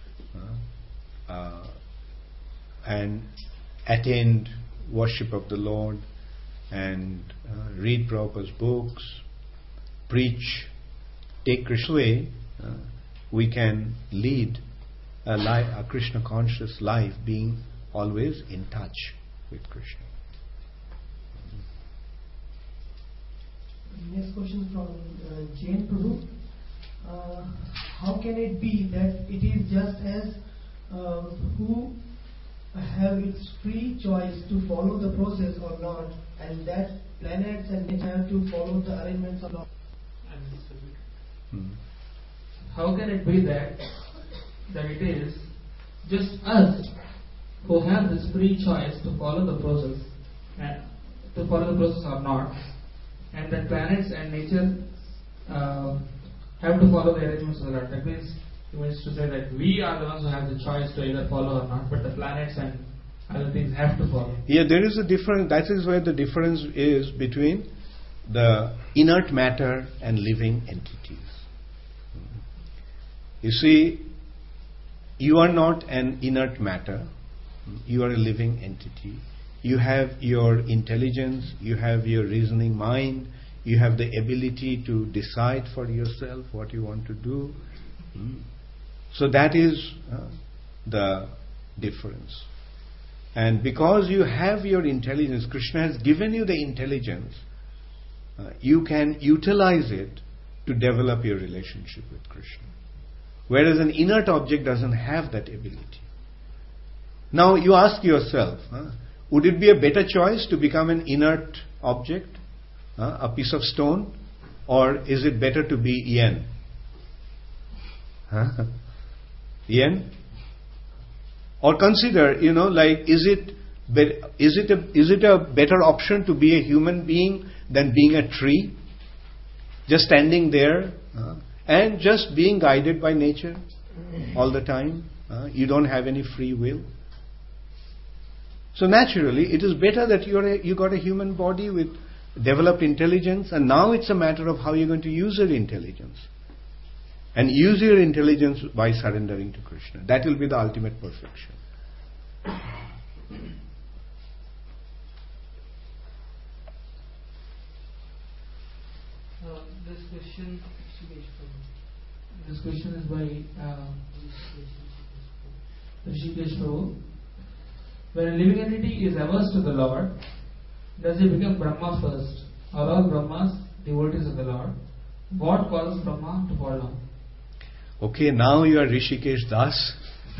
and attend worship of the Lord, and read Prabhupada's books, preach, take Krishna way. We can lead a Krishna conscious life, being always in touch with Krishna.
Next question from Jain Prabhu. How can it be that it is just as who have its free choice to follow the process or not, and that planets and nature have to follow the arrangements of law?
How can it be that it is just us who have this free choice to follow the process or not, and that planets and nature have to follow the arrangements of the Lord? That means he wants to say that we are the ones who have the choice to either follow or not, but the planets and other things have to follow.
Yeah, there is a difference. That is where the difference is between the inert matter and living entities. You see, you are not an inert matter. You are a living entity. You have your intelligence, you have your reasoning mind, you have the ability to decide for yourself what you want to do. So that is the difference. And because you have your intelligence, Krishna has given you the intelligence, you can utilize it to develop your relationship with Krishna. Whereas an inert object doesn't have that ability. Now you ask yourself, would it be a better choice to become an inert object, a piece of stone, or is it better to be yen? Yen? Or consider, is it a better option to be a human being than being a tree, just standing there and just being guided by nature all the time? You don't have any free will. So naturally, it is better that you got a human body with developed intelligence, and now it's a matter of how you're going to use your intelligence. And use your intelligence by surrendering to Krishna. That will be the ultimate perfection.
This question is by Rishikesh Prabhu. When a living entity is averse to the Lord, does he become Brahma first? Are all Brahmas devotees of the Lord? What causes Brahma to fall down?
Okay, now you are Rishikesh Das.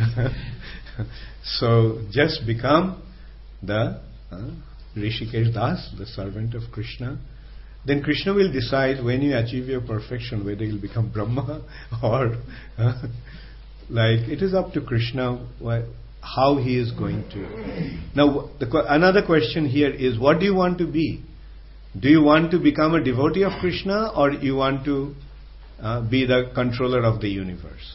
So just become the Rishikesh Das, the servant of Krishna. Then Krishna will decide when you achieve your perfection whether you'll become Brahma or it is up to Krishna how he is going to. Now another question here is, what do you want to be? Do you want to become a devotee of Krishna, or you want to be the controller of the universe?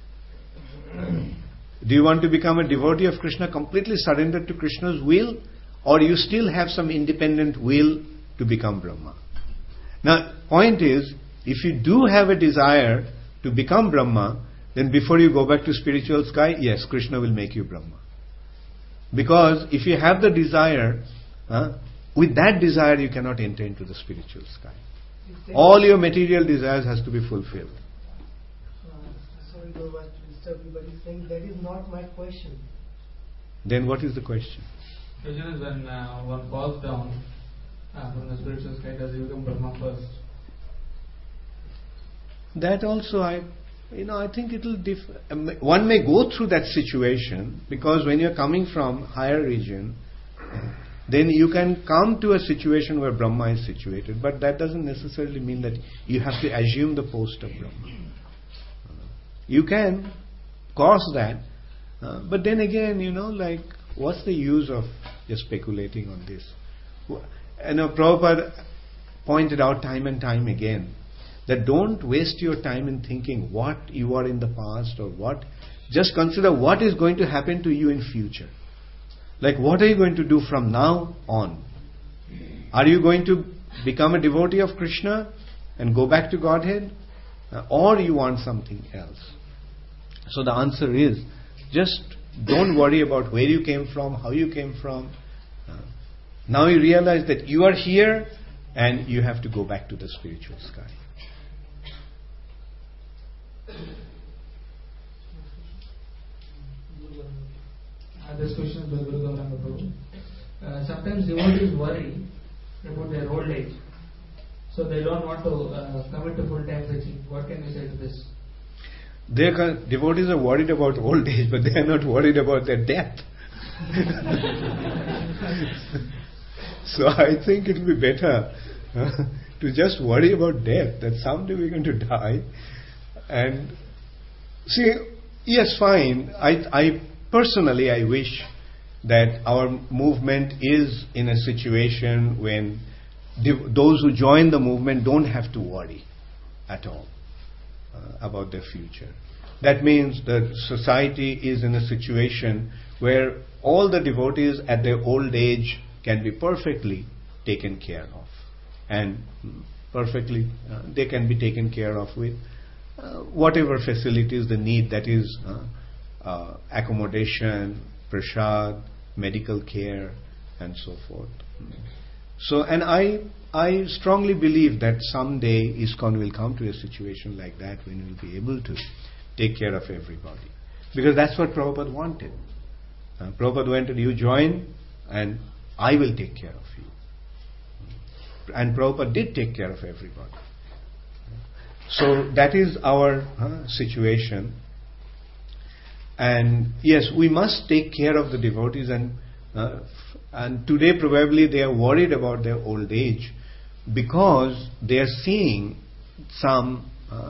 Do you want to become a devotee of Krishna, completely surrendered to Krishna's will, or you still have some independent will to become Brahma? Now, point is, if you do have a desire to become Brahma, then before you go back to spiritual sky, yes, Krishna will make you Brahma. Because if you have the desire, with that desire you cannot enter into the spiritual sky. All your material desires has to be fulfilled.
Sorry to disturb you, but he's saying that is not my question.
Then what is the question?
The question is, when one falls down from the spiritual sky, does he become Brahma first?
That also I think it will differ. One may go through that situation, because when you're coming from higher region, then you can come to a situation where Brahma is situated, but that doesn't necessarily mean that you have to assume the post of Brahma. You can cause that, but then again, what's the use of just speculating on this? Prabhupada pointed out time and time again that don't waste your time in thinking what you are in the past or what. Just consider what is going to happen to you in future. Like, what are you going to do from now on? Are you going to become a devotee of Krishna and go back to Godhead? Or you want something else? So the answer is, just don't worry about where you came from, how you came from. Now you realize that you are here and you have to go back to the spiritual sky.
This question is by Guru Gauranga Prabhu. Sometimes devotees worry about their old age, so they don't want to commit to full-time preaching. What can you say to this?
Devotees are worried about old age, but they are not worried about their death. So I think it will be better to just worry about death, that someday we're going to die. And see, yes, fine. I personally, I wish that our movement is in a situation when those who join the movement don't have to worry at all about their future. That means that society is in a situation where all the devotees at their old age can be perfectly taken care of, and perfectly they can be taken care of with whatever facilities they need, that is accommodation, prasad, medical care, and so forth. So, and I strongly believe that someday ISKCON will come to a situation like that when we'll be able to take care of everybody. Because that's what Prabhupada wanted. Prabhupada wanted, you join and I will take care of you. And Prabhupada did take care of everybody. So that is our situation. And yes, we must take care of the devotees, and today probably they are worried about their old age. because they are seeing some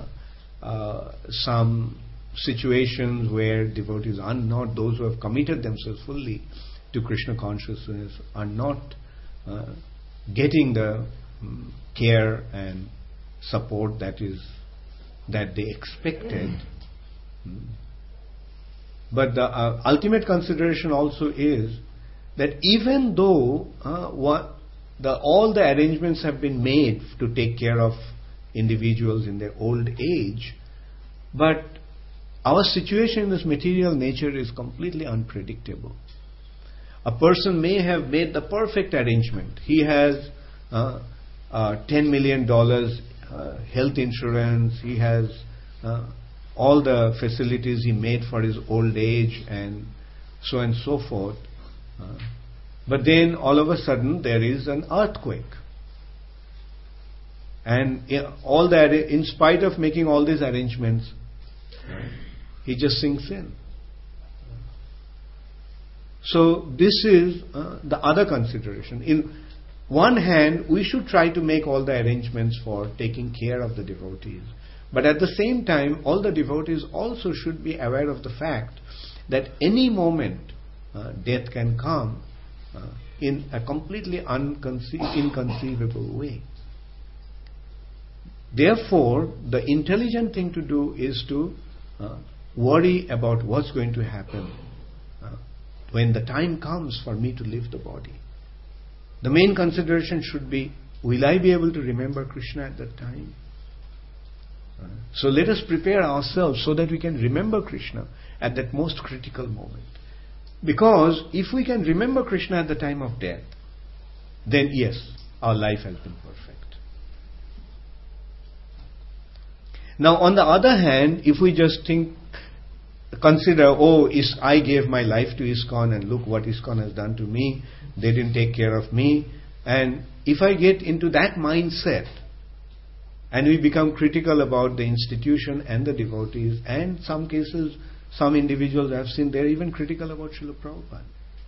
situations where devotees are not, those who have committed themselves fully to Krishna consciousness are not getting the care and support that they expected. But the ultimate consideration also is that even though all the arrangements have been made to take care of individuals in their old age, but our situation in this material nature is completely unpredictable. A person may have made the perfect arrangement. He has $10 million health insurance. He has all the facilities he made for his old age and so forth. But then all of a sudden there is an earthquake. And in spite of making all these arrangements, he just sinks in. So this is the other consideration. In one hand, we should try to make all the arrangements for taking care of the devotees. But at the same time, all the devotees also should be aware of the fact that any moment death can come in a completely inconceivable way. Therefore, the intelligent thing to do is to worry about what's going to happen when the time comes for me to leave the body. The main consideration should be, will I be able to remember Krishna at that time? So let us prepare ourselves so that we can remember Krishna at that most critical moment. Because if we can remember Krishna at the time of death, then yes, our life has been perfect. Now on the other hand, if we just consider, I gave my life to ISKCON and look what ISKCON has done to me, they didn't take care of me, and if I get into that mindset and we become critical about the institution and the devotees, and some cases, some individuals I've seen, they're even critical about Srila Prabhupada,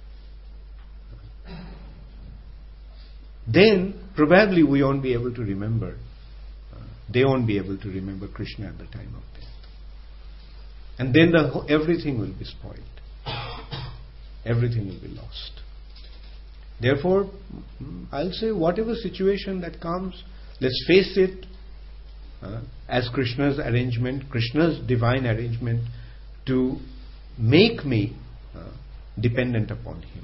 then probably we won't be able to remember. They won't be able to remember Krishna at the time of death. And then everything will be spoiled. Everything will be lost. Therefore, I'll say whatever situation that comes, let's face it as Krishna's arrangement, Krishna's divine arrangement to make me dependent upon Him.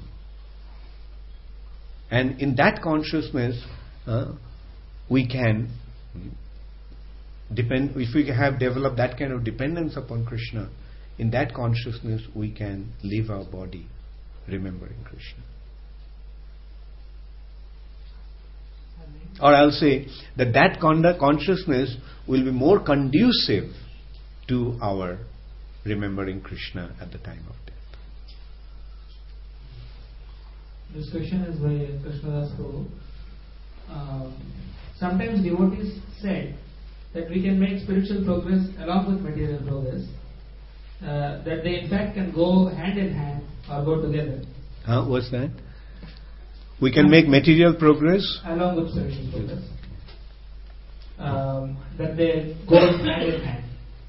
And in that consciousness, we can if we have developed that kind of dependence upon Krishna, in that consciousness we can leave our body remembering Krishna. Or I'll say that consciousness will be more conducive to our remembering Krishna at the time of death.
This question is by Krishnadas Prabhu. Sometimes devotees said that we can make spiritual progress along with material progress, that they in fact can go hand in hand or go together.
What's that? We can make material progress
along with spiritual progress. That they go hand in hand.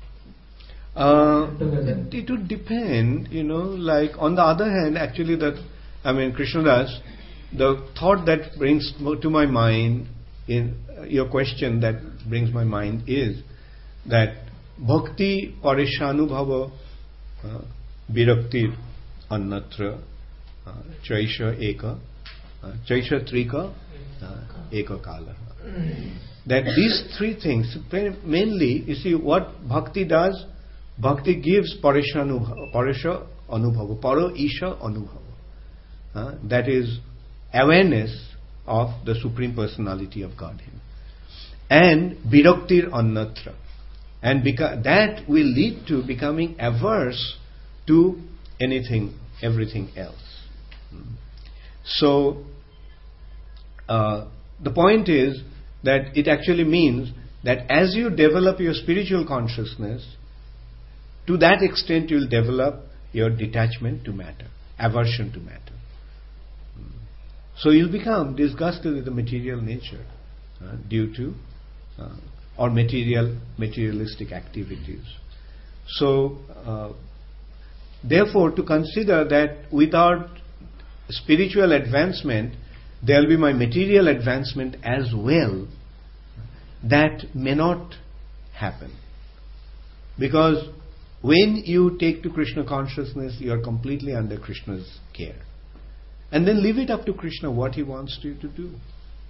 Together.
It would depend, like on the other hand, actually Krishnadas, the thought that brings to my mind in your question that brings my mind is that bhakti parishanubhava viraktir annatra chaisha trika eka kala. That these three things, mainly, you see what bhakti does, bhakti gives parisha anubhava, paro isha anubhava. That is awareness of the Supreme Personality of Godhead. And viraktir annatra. And that will lead to becoming averse to everything else. So, the point is that it actually means that as you develop your spiritual consciousness, to that extent you will develop your detachment to matter, aversion to matter. So you'll become disgusted with the material nature. due to or materialistic activities. So, therefore, to consider that without spiritual advancement, there will be my material advancement as well, that may not happen. Because when you take to Krishna consciousness, you are completely under Krishna's care. And then leave it up to Krishna what he wants you to do.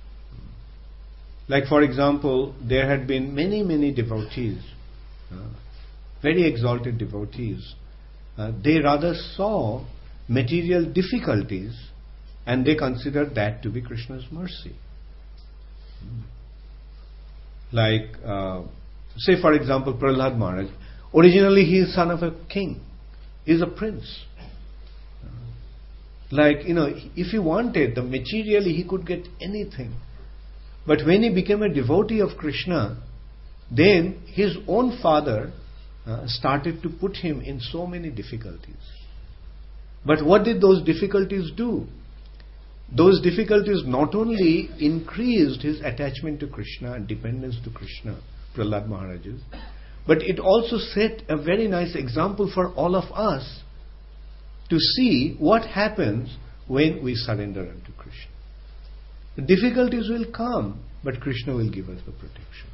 Like, for example, there had been many devotees, very exalted devotees. They rather saw material difficulties and they considered that to be Krishna's mercy. Like, say for example, Prahlad Maharaj. Originally he is son of a king. He is a prince. Like, if he wanted, materially he could get anything. But when he became a devotee of Krishna, then his own father started to put him in so many difficulties. But what did those difficulties do? Those difficulties not only increased his attachment to Krishna and dependence to Krishna, Prahlad Maharaj's, but it also set a very nice example for all of us to see what happens when we surrender unto Krishna. The difficulties will come, but Krishna will give us the protection.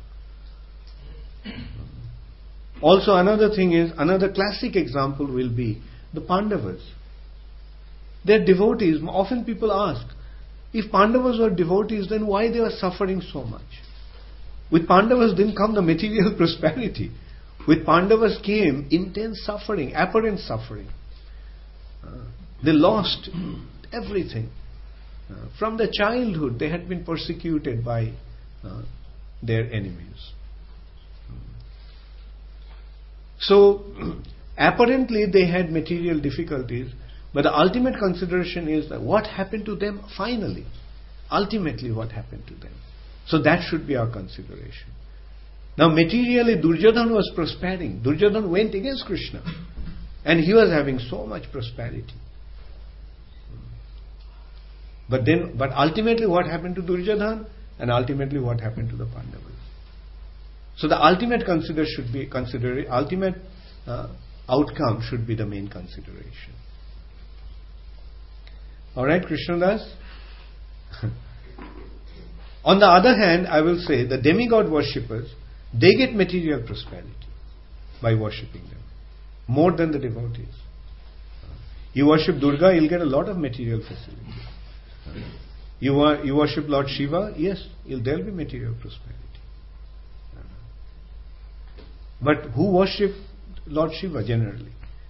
Also, another classic example will be the Pandavas. They're devotees. Often people ask, if Pandavas were devotees, then why they were suffering so much? With Pandavas didn't come the material prosperity. With Pandavas came intense suffering, apparent suffering. They lost everything. From their childhood, they had been persecuted by their enemies. So, apparently they had material difficulties, but the ultimate consideration is that what happened to them finally. Ultimately, what happened to them. So that should be our consideration. Now, materially, Duryodhana was prospering. Duryodhana went against Krishna. And he was having so much prosperity. But ultimately, what happened to Duryodhana? And ultimately, what happened to the Pandavas? So the ultimate outcome should be the main consideration. Alright, Krishnadas? On the other hand, I will say the demigod worshippers, they get material prosperity by worshipping them, more than the devotees. You worship Durga, you'll get a lot of material facility. You worship Lord Shiva, yes, there will be material prosperity. But who worship Lord Shiva generally?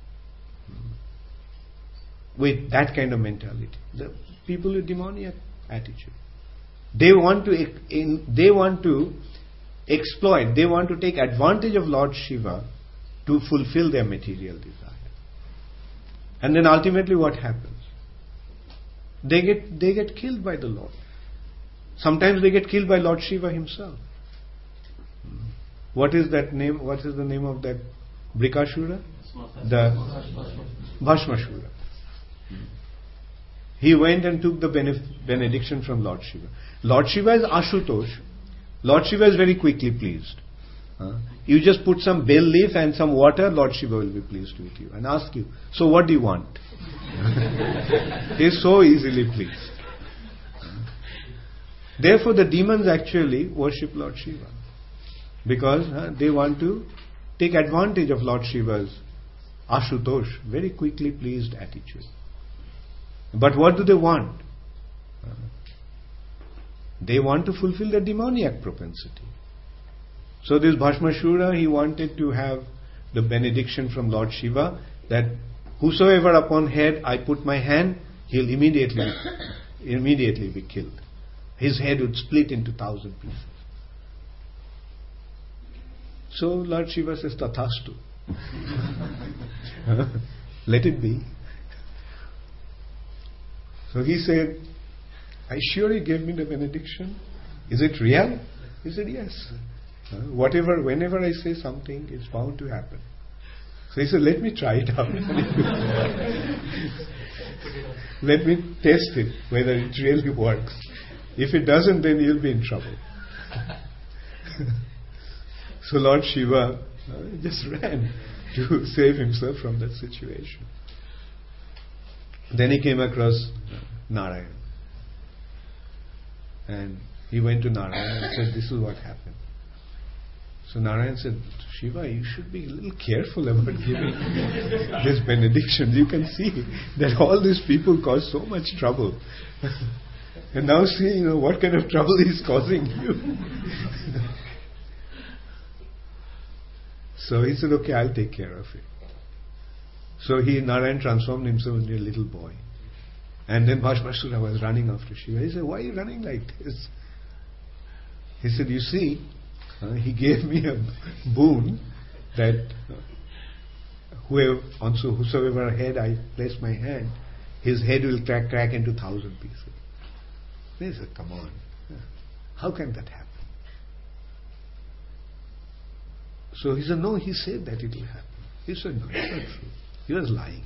With that kind of mentality. The people with demoniac attitude. They want to exploit, they want to take advantage of Lord Shiva to fulfill their material desire. And then ultimately what happens? They get killed by the Lord. Sometimes they get killed by Lord Shiva himself. What is that name? What is the name of that Brikashura? The Bhashmashura. He went and took the benediction from Lord Shiva. Lord Shiva is Ashutosh. Lord Shiva is very quickly pleased. You just put some bell leaf and some water, Lord Shiva will be pleased with you and ask you, so what do you want? He is so easily pleased. Therefore the demons actually worship Lord Shiva. Because they want to take advantage of Lord Shiva's Ashutosh, very quickly pleased attitude. But what do they want? They want to fulfill their demoniac propensity. So this Bhashmashura, he wanted to have the benediction from Lord Shiva that whosoever upon head I put my hand, he'll immediately be killed. His head would split into 1,000 pieces. So Lord Shiva says, Tathastu. Let it be. So he said, are you sure you gave me the benediction? Is it real? He said, yes. Whenever I say something, it's bound to happen. So he said, let me try it out. Let me test it, whether it really works. If it doesn't, then you'll be in trouble. So Lord Shiva just ran to save himself from that situation. Then he came across Narayan. And he went to Narayan and said, this is what happened. So Narayan said, Shiva, you should be a little careful about giving this benediction. You can see that all these people cause so much trouble. And now see, what kind of trouble he's causing you. So he said, okay, I'll take care of it. So Narayan transformed himself into a little boy. And then Bhasmasura was running after Shiva. He said, why are you running like this? He said, you see, he gave me a boon that whosoever head I place my hand, his head will crack into 1,000 pieces. He said, come on, how can that happen? So he said, no, he said that it will happen. He said, no, it's not true. He was lying.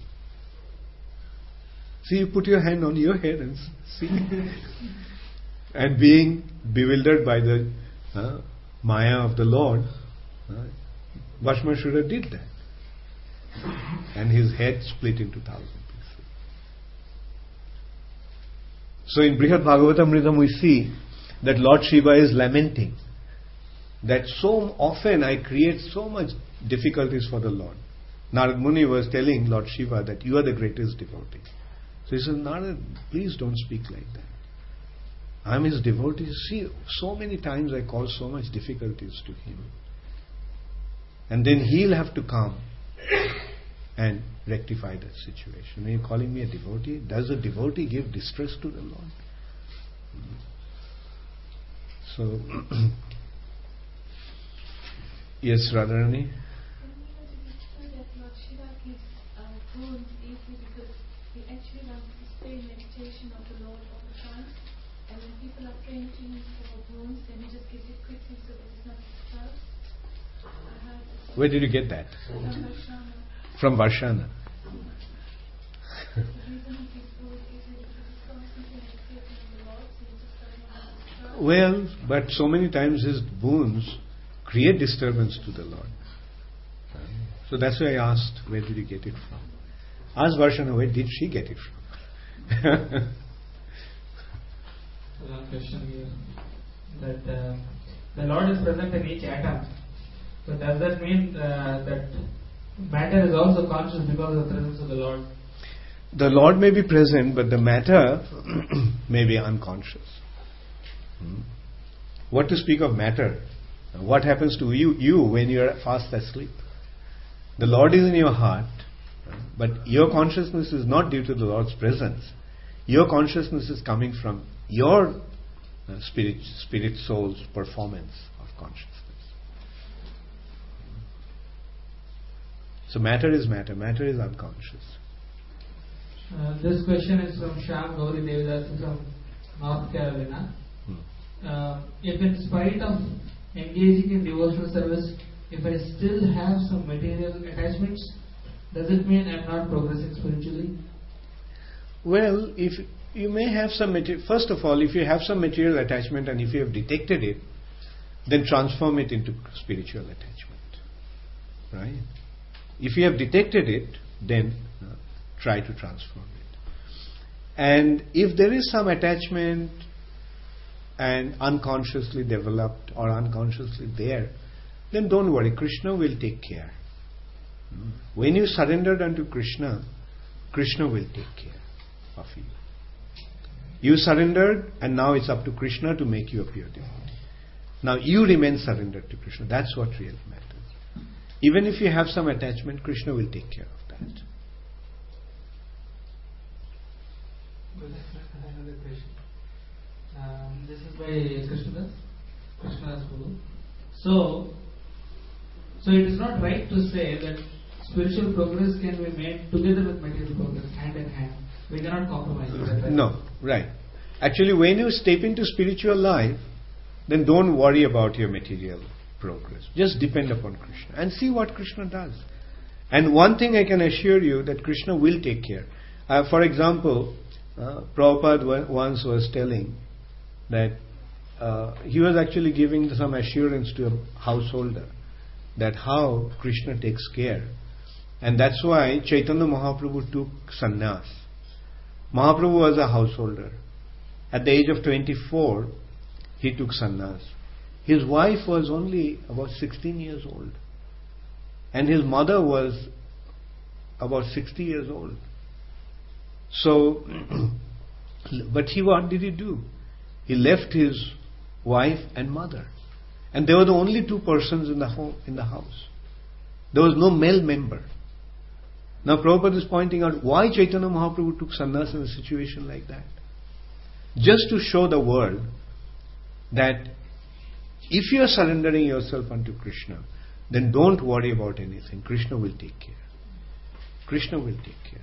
See, you put your hand on your head and see. And being bewildered by the Maya of the Lord, Bhasmasura did that. And his head split into 1,000 pieces. So in Brihad Bhagavatamritam we see that Lord Shiva is lamenting that so often I create so much difficulties for the Lord. Narad Muni was telling Lord Shiva that you are the greatest devotee. So he said, Narad, please don't speak like that. I'm his devotee. See, so many times I cause so much difficulties to him. And then he'll have to come and rectify that situation. Are you calling me a devotee? Does a devotee give distress to the Lord? So, yes, Radharani?
He actually wants to stay in meditation of the Lord all the time, and when people are praying to him for wounds, then he just gives it quickly so that it's not disturbed.
Where did you get that? From Varshana. Well, but so many times his wounds create disturbance to the Lord. So that's why I asked, where did you get it from? Ask Varshana, where did she get it from?
One question here. That the Lord is present in each atom. So does that mean that matter is also conscious because of the presence of the Lord?
The Lord may be present, but the matter may be unconscious. What to speak of matter? What happens to you when you are fast asleep? The Lord is in your heart, but your consciousness is not due to the Lord's presence. Your consciousness is coming from your spirit soul's performance of consciousness. So matter is matter. Matter is unconscious.
This question is from Shyam Gauri Devidasi from North Carolina. If in spite of engaging in devotional service, if I still have some material attachments, does it mean I'm not progressing spiritually?
Well, if you may have some first of all, if you have some material attachment and if you have detected it, then transform it into spiritual attachment. Right? If you have detected it, then try to transform it. And if there is some attachment and unconsciously developed or unconsciously there, then don't worry, Krishna will take care. When you surrendered unto Krishna, Krishna will take care of you. You surrendered, and now it's up to Krishna to make you a pure devotee. Now you remain surrendered to Krishna. That's what really matters. Even if you have some attachment, Krishna will take care of that.
Another question. This is by Krishnadas Guru. So it is not right to say that spiritual progress can be made together with material progress, hand in hand. We cannot compromise with that. Right?
No, right. Actually, when you step into spiritual life, then don't worry about your material progress. Just depend upon Krishna and see what Krishna does. And one thing I can assure you, that Krishna will take care. For example, Prabhupada once was telling that he was actually giving some assurance to a householder that how Krishna takes care. And that's why Chaitanya Mahaprabhu took sannyas. Mahaprabhu was a householder. At the age of 24, he took sannyas. His wife was only about 16 years old. And his mother was about 60 years old. So, but what did he do? He left his wife and mother. And they were the only two persons in the house. There was no male member. Now Prabhupada is pointing out why Chaitanya Mahaprabhu took sannyas in a situation like that. Just to show the world that if you are surrendering yourself unto Krishna, then don't worry about anything. Krishna will take care. Krishna will take care.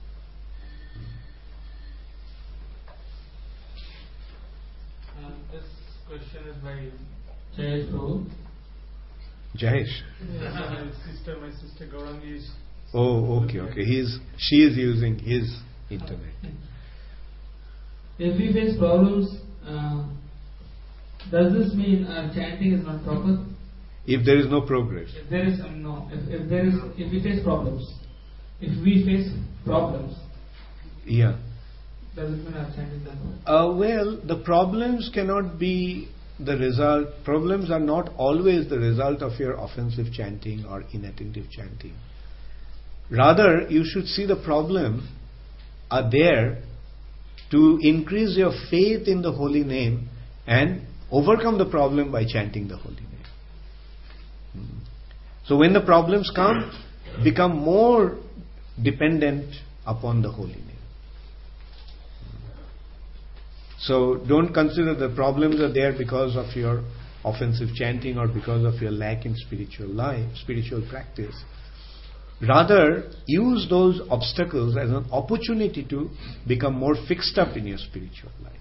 This question is by Jayesh Prabhu.
Jayesh.
My sister Gaurangi is.
Oh, okay. She is using his internet.
If we face problems, does this mean our chanting is not proper?
If there is no progress.
If there is if we face problems,
yeah.
Does it mean our chanting is not proper?
Well, the problems cannot be the result. Problems are not always the result of your offensive chanting or inattentive chanting. Rather, you should see the problem are there to increase your faith in the holy name and overcome the problem by chanting the holy name. So when the problems come, become more dependent upon the holy name. So don't consider the problems are there because of your offensive chanting or because of your lack in spiritual life, spiritual practice. Rather, use those obstacles as an opportunity to become more fixed up in your spiritual life.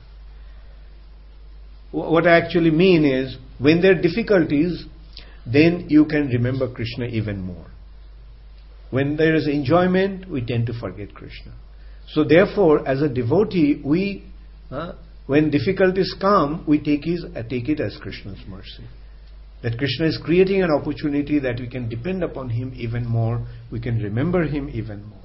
What I actually mean is, when there are difficulties, then you can remember Krishna even more. When there is enjoyment, we tend to forget Krishna. So therefore, as a devotee, when difficulties come, we take it as Krishna's mercy. That Krishna is creating an opportunity that we can depend upon Him even more, we can remember Him even more.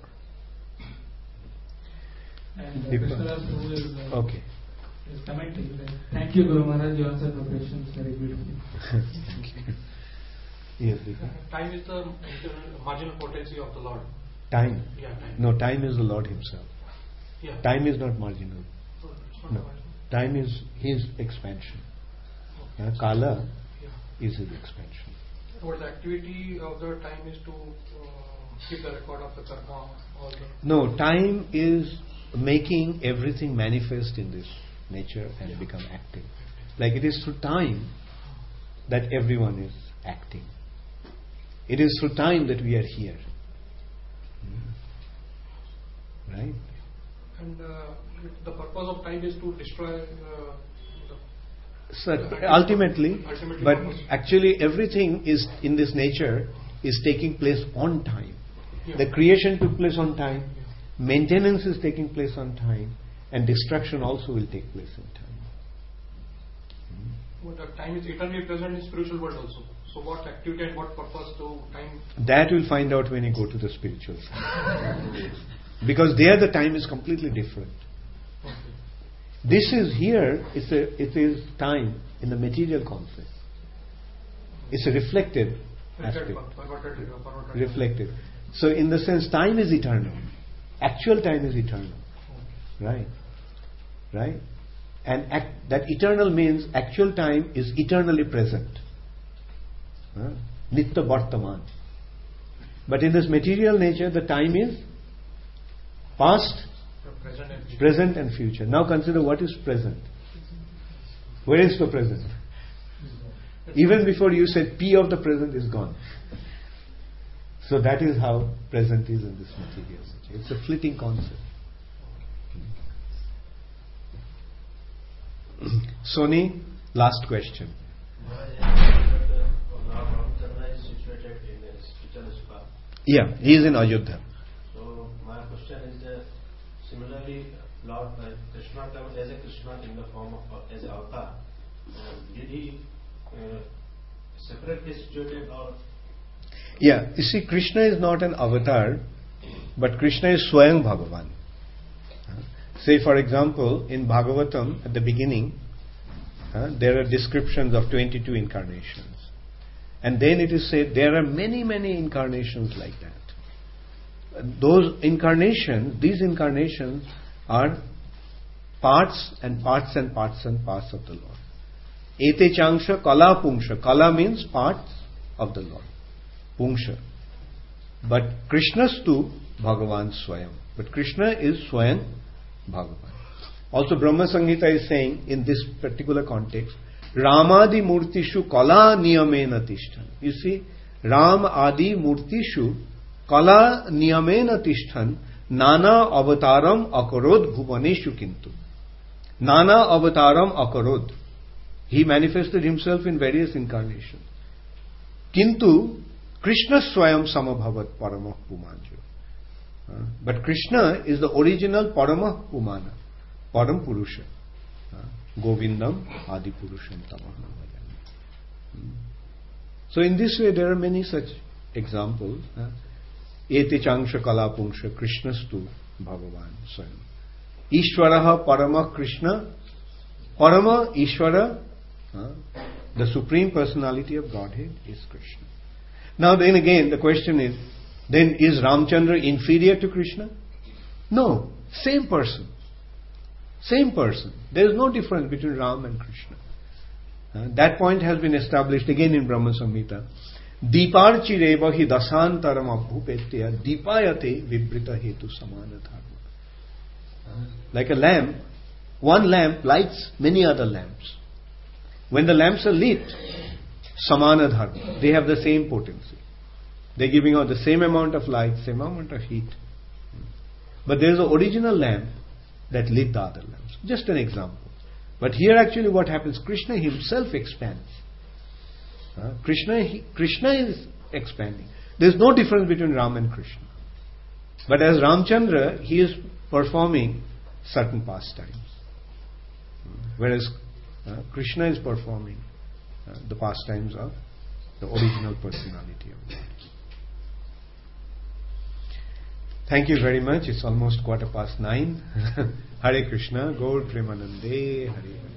And Krishnadas Prabhu is commenting that, thank you Guru Maharaj, you answered my questions very beautifully.
Thank you. Yes,
time is the marginal potency of the Lord.
Time?
Yeah, time.
No, time is the Lord Himself.
Yeah.
Time is not marginal.
So it's not
No.
marginal.
Time is His expansion.
Okay.
Kala
Yeah.
is His expansion.
What the activity of the time is to keep the record of the karma. All the
No, time is making everything manifest in this nature and become active. Like it is through time that everyone is acting. It is through time that we are here. Right?
And the purpose of time is to destroy
So ultimately, but
purpose.
actually everything is in this nature is taking place on time.
Yeah.
The creation took place on time, maintenance is taking place on time, and destruction also will take place in time.
But the time is eternally present in spiritual world also. So what activity and what purpose to time?
That we'll find out when you go to the spiritual side. Because there the time is completely different.
Okay.
This is here, it is time in the material concept. It's a reflective aspect. Reflective. So in the sense, time is eternal. Actual time is eternal. Right? Right? And that eternal means actual time is eternally present. Nitya Vartaman. But in this material nature, the time is past, present and future. Now consider what is present. Where is the present? Even before you said P of the present is gone. So that is how present is in this material nature. It's a fleeting concept. Sony, last question. Yeah, he is in Ayodhya.
So my question is that similarly, Lord Krishna comes as a Krishna in the form of as avatar, did he separately situated or?
Yeah, you see, Krishna is not an avatar, but Krishna is Swayam Bhagavan. Say, for example, in Bhagavatam, at the beginning, there are descriptions of 22 incarnations. And then it is said there are many, many incarnations like that. Those incarnations, these incarnations are parts and parts and parts and parts of the Lord. Ete changsha kala pungsha. Kala means parts of the Lord. Pungsha. But Krishnastu Bhagavan Swayam. But Krishna is Swayam Bhagavan. Also Brahma Samhita is saying in this particular context, Ramadi Murtishu Kala Niyamena Tishtan. You see, Ram Adi Murtishu Kala Niyamena Tishtan Nana Avataram Akarod Bhuvaneshu Kintu. Nana Avataram Akarod. He manifested himself in various incarnations. Kintu Krishna Swayam Samabhavat Paramah Pumanjo. But Krishna is the original Paramah Pumana, Param Purusha. Govindam Adi Purusham Tamaham. So in this way there are many such examples. Ete Changsha Kala Pungsha Krishnastu Bhagavan Swayam. Ishvaraha Parama Krishna. Parama Ishvara, the Supreme Personality of Godhead is Krishna. Now then again the question is, then is Ramchandra inferior to Krishna? No, same person. Same person. There is no difference between Ram and Krishna. That point has been established again in Brahma Samhita. Deeparchireva hi dasantaram abhupetya deepayate vibrita hetu samana dharma. Like a lamp, one lamp lights many other lamps. When the lamps are lit, samana dharma, they have the same potency. They're giving out the same amount of light, same amount of heat. But there is an original lamp that lit the other lamps. Just an example. But here actually what happens, Krishna himself expands. Krishna is expanding. There is no difference between Ram and Krishna. But as Ramchandra, he is performing certain pastimes. Whereas Krishna is performing the pastimes of the original personality of God. Thank you very much. It's almost 9:15. Hare Krishna, Gaur Premanande, Hare Hare.